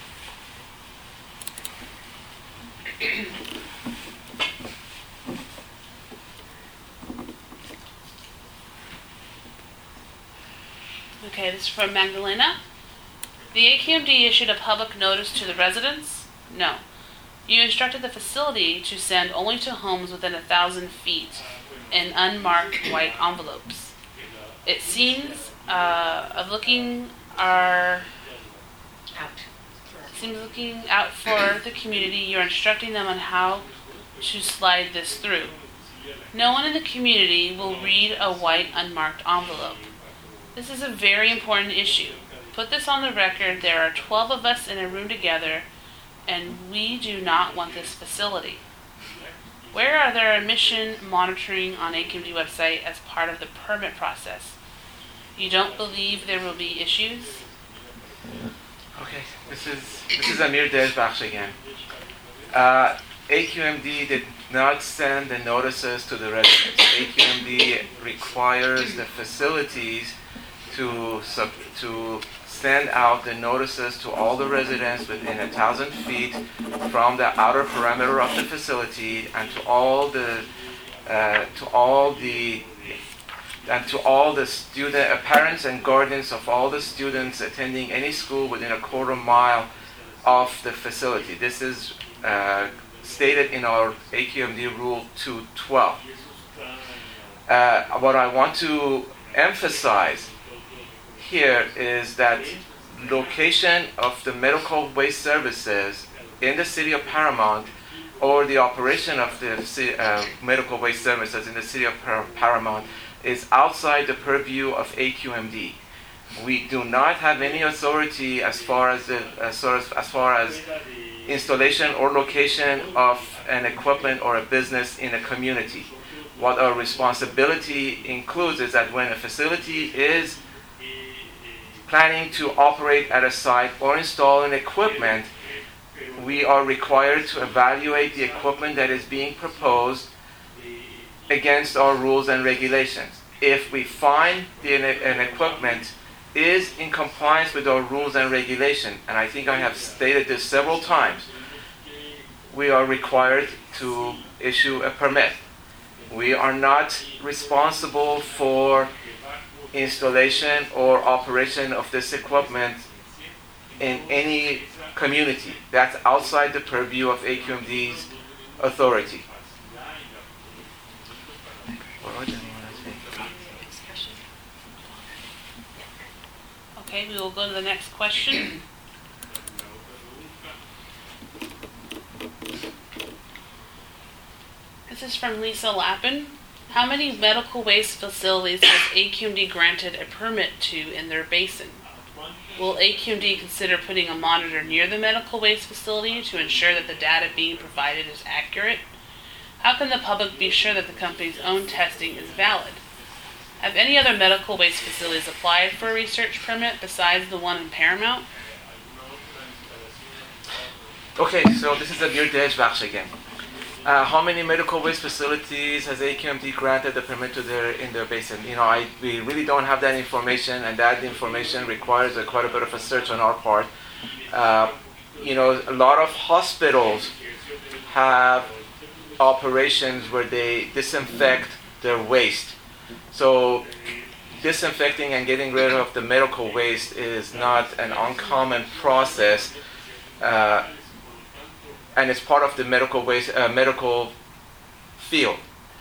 Okay, this is from Magdalena. The A Q M D issued a public notice to the residents? No. You instructed the facility to send only to homes within a thousand feet in unmarked white envelopes. It seems uh, of looking are Out. seems looking out for the community. You're instructing them on how to slide this through. No one in the community will read a white unmarked envelope. This is a very important issue. Put this on the record. There are twelve of us in a room together, and we do not want this facility. Where are there emission monitoring on A Q M D website as part of the permit process? You don't believe there will be issues? Okay, this is this is Amir Dezbakhsh again. Uh, A Q M D did not send the notices to the residents. A Q M D requires the facilities to sub, to send out the notices to all the residents within a thousand feet from the outer perimeter of the facility, and to all the uh, to all the and to all the student uh, parents and guardians of all the students attending any school within a quarter mile of the facility. This is uh, stated in our A Q M D Rule two twelve. Uh, what I want to emphasize here is that location of the medical waste services in the city of Paramount, or the operation of the ci- uh, medical waste services in the city of Par- Paramount, is outside the purview of A Q M D. We do not have any authority as far as the, as far as, as far as installation or location of an equipment or a business in a community. What our responsibility includes is that when a facility is planning to operate at a site or install an equipment, we are required to evaluate the equipment that is being proposed against our rules and regulations. If we find the, an equipment is in compliance with our rules and regulations, and I think I have stated this several times, we are required to issue a permit. We are not responsible for installation or operation of this equipment in any community. That's outside the purview of A Q M D's authority. Okay, we will go to the next question. This is from Lisa Lappin. How many medical waste facilities has A Q M D granted a permit to in their basin? Will A Q M D consider putting a monitor near the medical waste facility to ensure that the data being provided is accurate? How can the public be sure that the company's own testing is valid? Have any other medical waste facilities applied for a research permit besides the one in Paramount? Okay, so this is Amir Dezbakhsh again. Uh, how many medical waste facilities has A Q M D granted the permit to their in their basin? You know, I we really don't have that information, and that information requires a, quite a bit of a search on our part. Uh, you know, a lot of hospitals have operations where they disinfect their waste. So disinfecting and getting rid of the medical waste is not an uncommon process. Uh, and it's part of the medical waste, uh, medical field.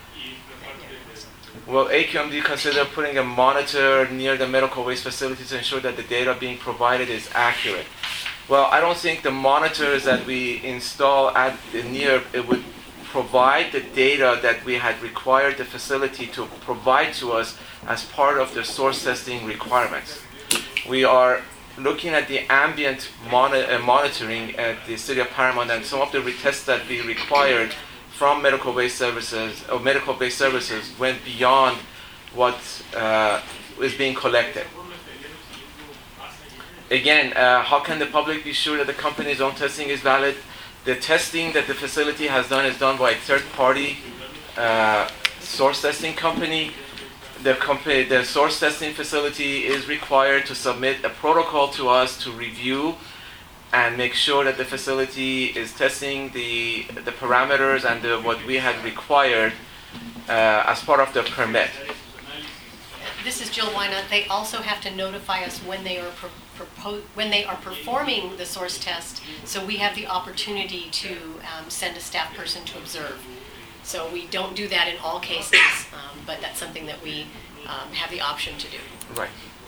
Will A Q M D consider putting a monitor near the medical waste facility to ensure that the data being provided is accurate? Well, I don't think the monitors that we install at the near it would provide the data that we had required the facility to provide to us as part of the source testing requirements. We are looking at the ambient mon- uh, monitoring at the city of Paramount, and some of the tests that we required from medical waste services or medical based services went beyond what uh, is being collected. Again, uh, how can the public be sure that the company's own testing is valid? The testing that the facility has done is done by a third-party uh, source testing company. The, company. the source testing facility is required to submit a protocol to us to review and make sure that the facility is testing the the parameters and the, what we had required uh, as part of the permit. This is Jill Wynot. They also have to notify us when they are pro- propo- when they are performing the source test, so we have the opportunity to um, send a staff person to observe. So we don't do that in all cases, um, but that's something that we um, have the option to do. Right.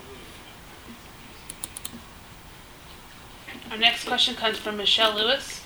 Our next question comes from Michelle Lewis.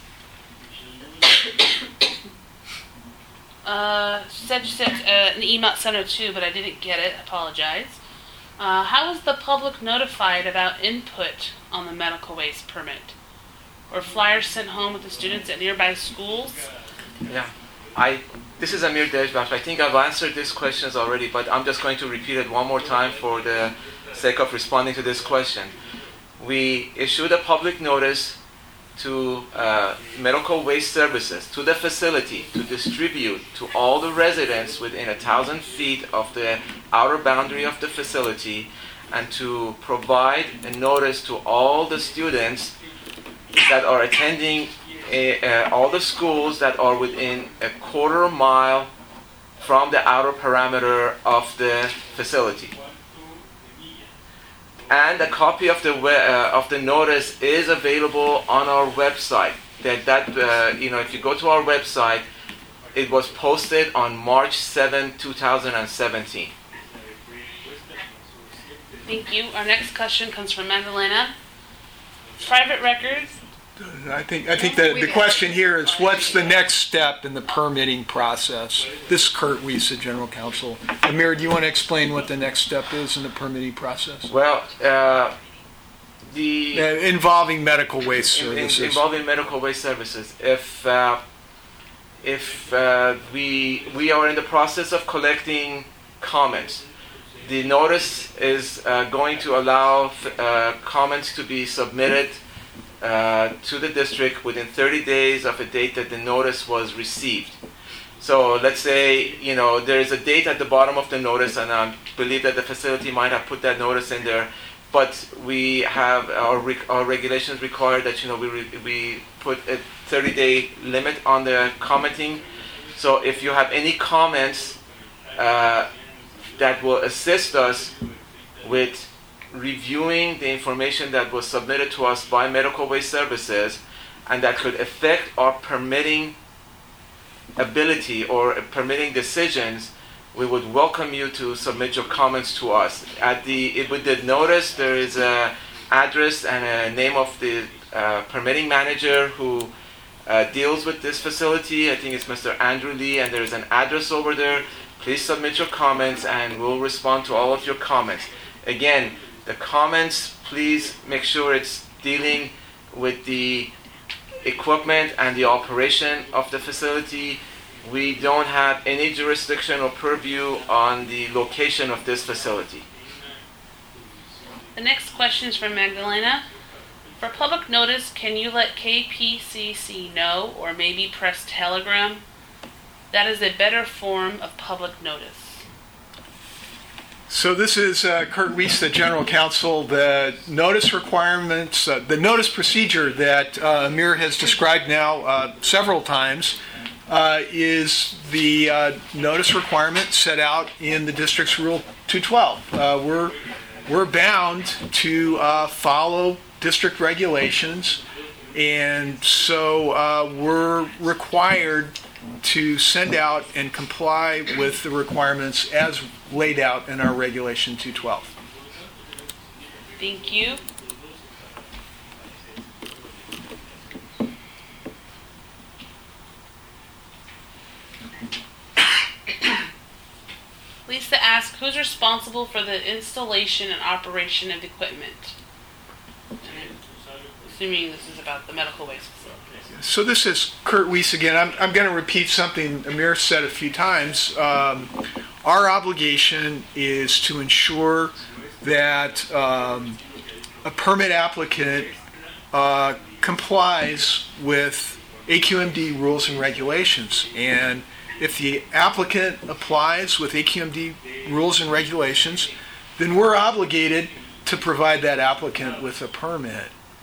Uh, she said she sent uh, an email sent her too, but I didn't get it. Apologize. Uh, how is the public notified about input on the medical waste permit? Or flyers sent home with the students at nearby schools? Yeah. I. This is Amir Dejbakhsh. I think I've answered these questions already, but I'm just going to repeat it one more time for the sake of responding to this question. We issued a public notice to uh, medical waste services, to the facility, to distribute to all the residents within a thousand feet of the outer boundary of the facility, and to provide a notice to all the students that are attending a, uh, all the schools that are within a quarter mile from the outer perimeter of the facility. And a copy of the we- uh, of the notice is available on our website. That that uh, you know, if you go to our website, it was posted on March seventh, twenty seventeen. Thank you. Our next question comes from Magdalena. Private records. I think I think the, the question here is, what's the next step in the permitting process? This is Kurt Wiese, General Counsel. Amir, do you want to explain what the next step is in the permitting process? Well, uh, the Uh, involving medical waste in- in- services. involving medical waste services. If uh, if uh, we we are in the process of collecting comments, the notice is uh, going to allow uh, comments to be submitted uh, to the district within thirty days of a date that the notice was received. So let's say, you know, there is a date at the bottom of the notice, and I believe that the facility might have put that notice in there, but we have our, rec- our regulations require that, you know, we, re- we put a thirty-day limit on the commenting. So if you have any comments uh, that will assist us with reviewing the information that was submitted to us by Medical Waste Services, and that could affect our permitting ability or permitting decisions, we would welcome you to submit your comments to us. At the with the notice, there is a address and a name of the uh, permitting manager who uh, deals with this facility. I think it's Mister Andrew Lee, and there is an address over there. Please submit your comments, and we'll respond to all of your comments. Again, the comments, please make sure it's dealing with the equipment and the operation of the facility. We don't have any jurisdiction or purview on the location of this facility. The next question is from Magdalena. For public notice, can you let K P C C know, or maybe press telegram? That is a better form of public notice. So this is uh, Kurt Wiese, the General Counsel. The notice requirements, uh, the notice procedure that uh, Amir has described now uh, several times uh, is the uh, notice requirement set out in the district's Rule two twelve. Uh, we're we're bound to uh, follow district regulations, and so uh, we're required to send out and comply with the requirements as laid out in our Regulation two twelve. Thank you. Lisa asks, who's responsible for the installation and operation of equipment? And I'm assuming this is about the medical waste facility. So this is Kurt Wiese again. I'm, I'm going to repeat something Amir said a few times. Um, our obligation is to ensure that um, a permit applicant uh, complies with A Q M D rules and regulations. And if the applicant applies with A Q M D rules and regulations, then we're obligated to provide that applicant with a permit.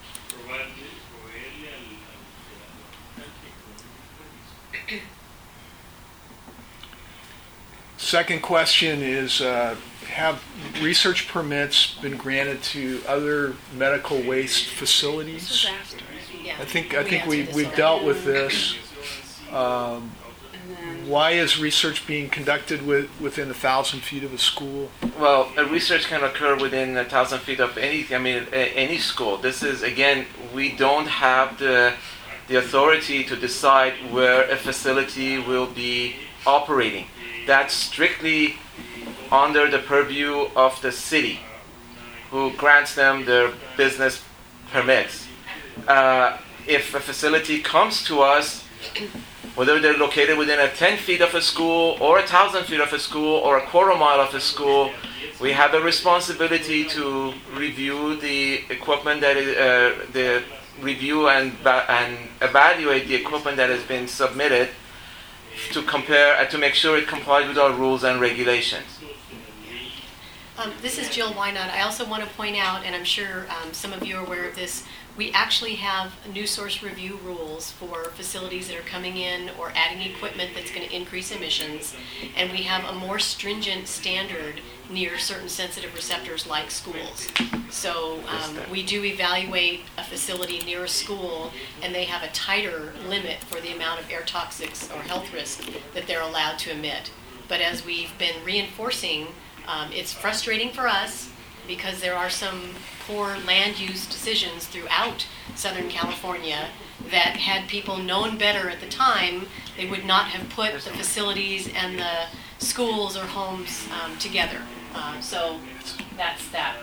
Second question is, uh, have research permits been granted to other medical waste facilities? Disaster. Yeah. I think I We think we answered this we've already. dealt with this. Um, And then why is research being conducted with, within a thousand feet of a school? Well, uh, research can occur within a thousand feet of any, I mean, a, any school. This is, again, we don't have the, the authority to decide where a facility will be operating. That's strictly under the purview of the city, who grants them their business permits. Uh, if a facility comes to us, whether they're located within a ten feet of a school or a thousand feet of a school or a quarter mile of a school, we have a responsibility to review the equipment that is, uh, the review and ba- and evaluate the equipment that has been submitted to compare and to make sure it complies with our rules and regulations. Um, this is Jill Wynot. I also want to point out, and I'm sure um, some of you are aware of this, we actually have new source review rules for facilities that are coming in or adding equipment that's going to increase emissions, and we have a more stringent standard near certain sensitive receptors like schools. So um, we do evaluate a facility near a school, and they have a tighter limit for the amount of air toxics or health risk that they're allowed to emit. But as we've been reinforcing, um, it's frustrating for us because there are some poor land use decisions throughout Southern California that had people known better at the time, they would not have put the facilities and the schools or homes um, together. Uh, so that's that.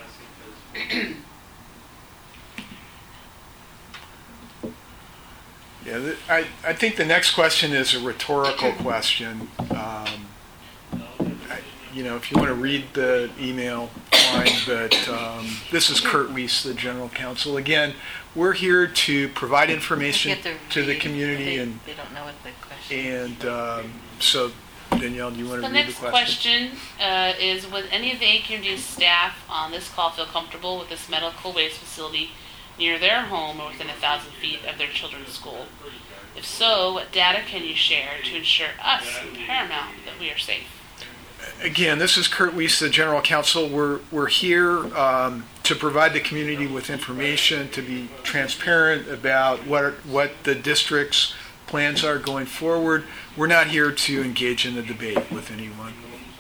Yeah, th- I, I think the next question is a rhetorical question. Um, I, you know, if you want to read the email, fine, but um, this is Kurt Weiss, the General Counsel. Again, we're here to provide information Get the to the read. community, They, and they don't know what the question and um, so, Danielle, do you want the to read the next question? question uh, is: would any of the A Q M D staff on this call feel comfortable with this medical waste facility near their home or within a thousand feet of their children's school? If so, what data can you share to ensure us in Paramount that we are safe? Again, this is Kurt Weiss, the General Counsel. We're we're here um, to provide the community with information, to be transparent about what are, what the district's plans are going forward. We're not here to engage in a debate with anyone.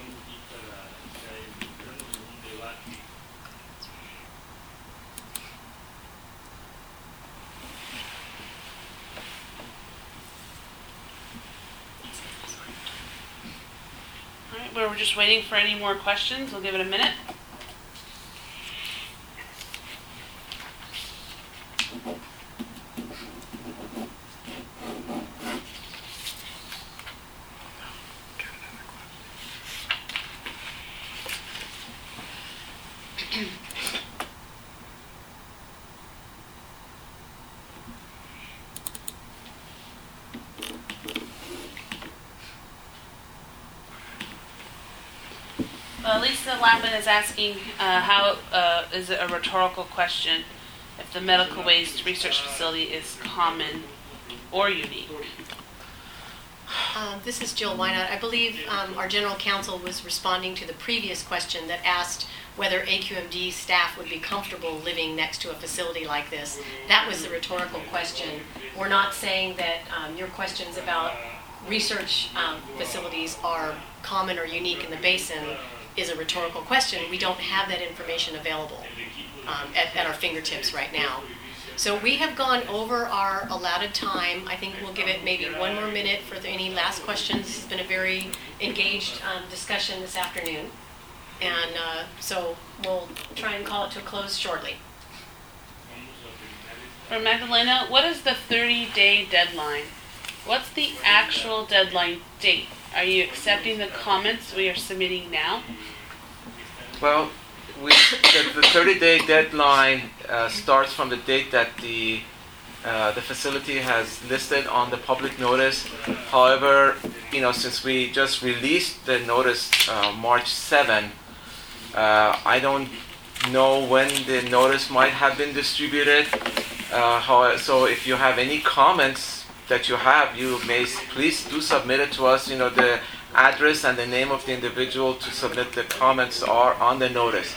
All right, we're just waiting for any more questions. We'll give it a minute. Uh, Lisa Lappin is asking uh, how uh, is it a rhetorical question if the medical waste research facility is common or unique? Um, this is Jill Wynot. I believe um, our general counsel was responding to the previous question that asked whether A Q M D staff would be comfortable living next to a facility like this. That was the rhetorical question. We're not saying that um, your questions about research um, facilities are common or unique in the basin is a rhetorical question. We don't have that information available um, at, at our fingertips right now. So we have gone over our allotted time. I think we'll give it maybe one more minute for the, any last questions. This has been a very engaged um, discussion this afternoon. And uh, so we'll try and call it to a close shortly. For Magdalena, what is the thirty-day deadline? What's the actual deadline date? Are you accepting the comments we are submitting now? Well, we, the, the thirty-day deadline uh, starts from the date that the uh, the facility has listed on the public notice. However, you know, since we just released the notice uh, March seventh, uh, I don't know when the notice might have been distributed. Uh, how, so if you have any comments that you have, you may s- please do submit it to us. You know, the address and the name of the individual to submit the comments are on the notice.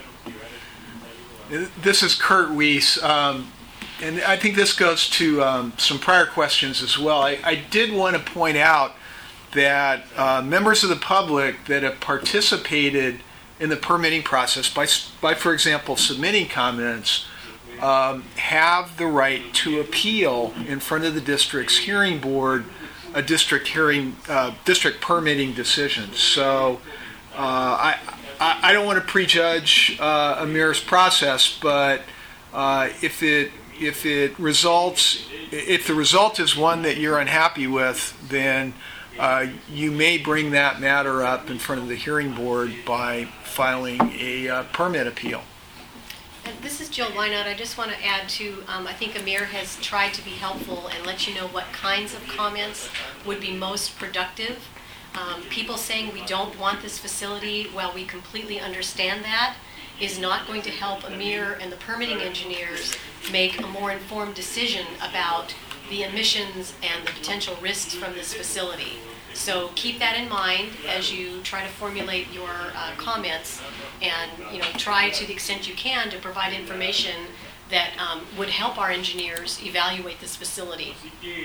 This is Kurt Weiss, um, and I think this goes to um, some prior questions as well. I, I did want to point out that uh, members of the public that have participated in the permitting process by, by for example, submitting comments, um, have the right to appeal in front of the district's hearing board a district hearing, uh, district permitting decision. So uh, I, I, I don't want to prejudge uh, Amir's process, but uh, if it if it results, if the result is one that you're unhappy with, then uh, you may bring that matter up in front of the hearing board by filing a uh, permit appeal. And this is Jill Wynot. I just want to add to, um, I think Amir has tried to be helpful and let you know what kinds of comments would be most productive. Um, people saying we don't want this facility, well, we completely understand that, is not going to help Amir and the permitting engineers make a more informed decision about the emissions and the potential risks from this facility. So keep that in mind as you try to formulate your uh, comments, and you know, try to the extent you can to provide information that um, would help our engineers evaluate this facility.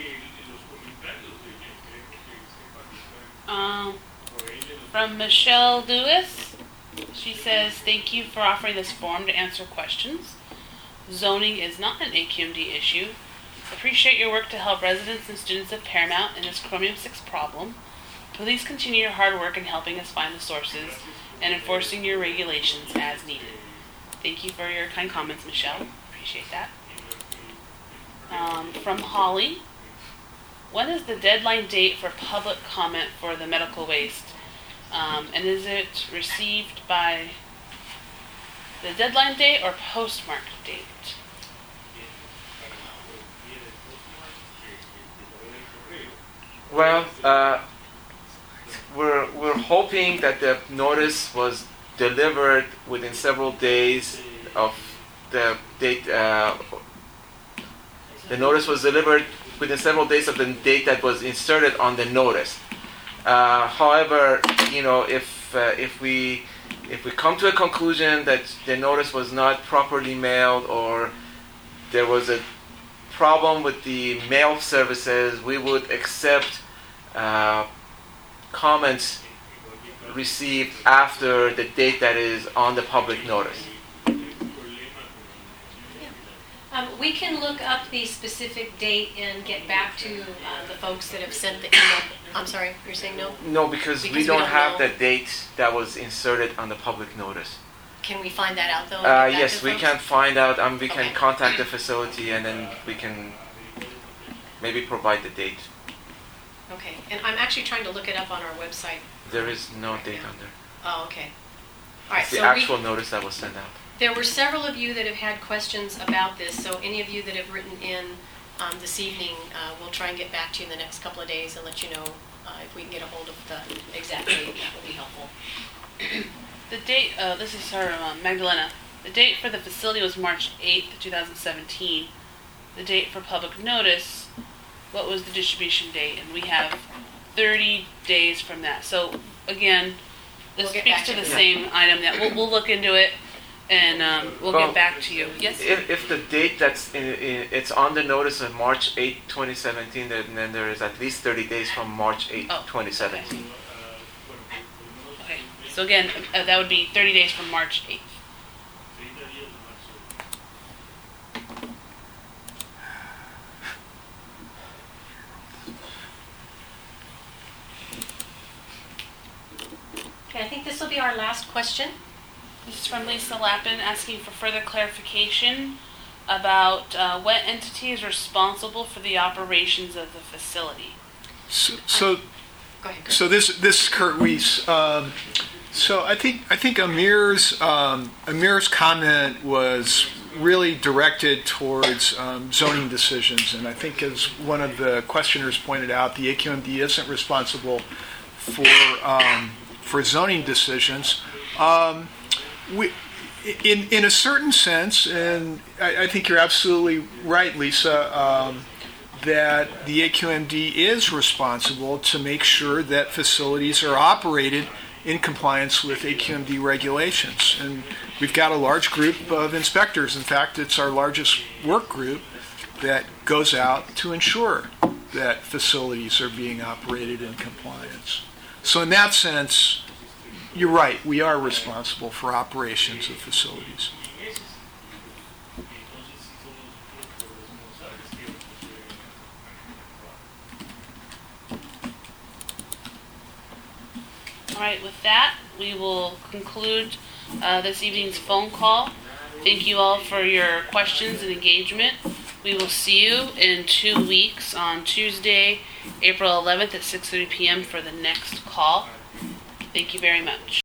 Um, from Michelle Lewis, she says, thank you for offering this forum to answer questions. Zoning is not an A Q M D issue. Appreciate your work to help residents and students of Paramount in this Chromium six problem. Please continue your hard work in helping us find the sources and enforcing your regulations as needed. Thank you for your kind comments, Michelle. Appreciate that. Um, from Holly, when is the deadline date for public comment for the medical waste? Um, and is it received by the deadline date or postmark date? Well, uh, we're we're hoping that the notice was delivered within several days of the date. Uh, the notice was delivered within several days of the date that was inserted on the notice. Uh, however, you know, if uh, if we if we come to a conclusion that the notice was not properly mailed, or there was a problem with the mail services, we would accept uh, comments received after the date that is on the public notice. Um, we can look up the specific date and get back to uh, the folks that have sent the email. I'm sorry, you're saying no? No, because, Because we we don't, don't have know. the date that was inserted on the public notice. Can we find that out though? and Uh, get back yes, to we folks? can find out. Um, we can Okay. contact the facility, and then we can maybe provide the date. Okay, and I'm actually trying to look it up on our website. There is no date on there. Oh, okay. All right, It's the so we, actual notice that was sent out. there were several of you that have had questions about this, so any of you that have written in um, this evening, uh, we'll try and get back to you in the next couple of days and let you know uh, if we can get a hold of the exact date. That would be helpful. The date, uh, this is her, um, Magdalena. The date for the facility was March eighth, twenty seventeen. The date for public notice, what was the distribution date? And we have thirty days from that. So, again, this We'll get speaks back to to the you. same item that we'll, we'll look into it, and um, we'll Well, get back to you. Yes? If, if the date that's in, in, it's on the notice of March eighth, twenty seventeen, then, then there is at least thirty days from March eighth, Oh, twenty seventeen. Okay. So again, uh, that would be thirty days from March eighth. Okay, I think this will be our last question. This is from Lisa Lappin asking for further clarification about uh, what entity is responsible for the operations of the facility. So, so, Go ahead, Chris. so this this is Kurt Weiss. Um, so I think I think Amir's um, Amir's comment was really directed towards um, zoning decisions. And I think, as one of the questioners pointed out, the A Q M D isn't responsible for um, for zoning decisions. Um, we, in in a certain sense, and I, I think you're absolutely right, Lisa, um, that the A Q M D is responsible to make sure that facilities are operated in compliance with A Q M D regulations. And we've got a large group of inspectors. In fact, it's our largest work group that goes out to ensure that facilities are being operated in compliance. So in that sense, you're right, we are responsible for operations of facilities. All right, with that, we will conclude uh, this evening's phone call. Thank you all for your questions and engagement. We will see you in two weeks on Tuesday, April eleventh at six thirty p.m. for the next call. Thank you very much.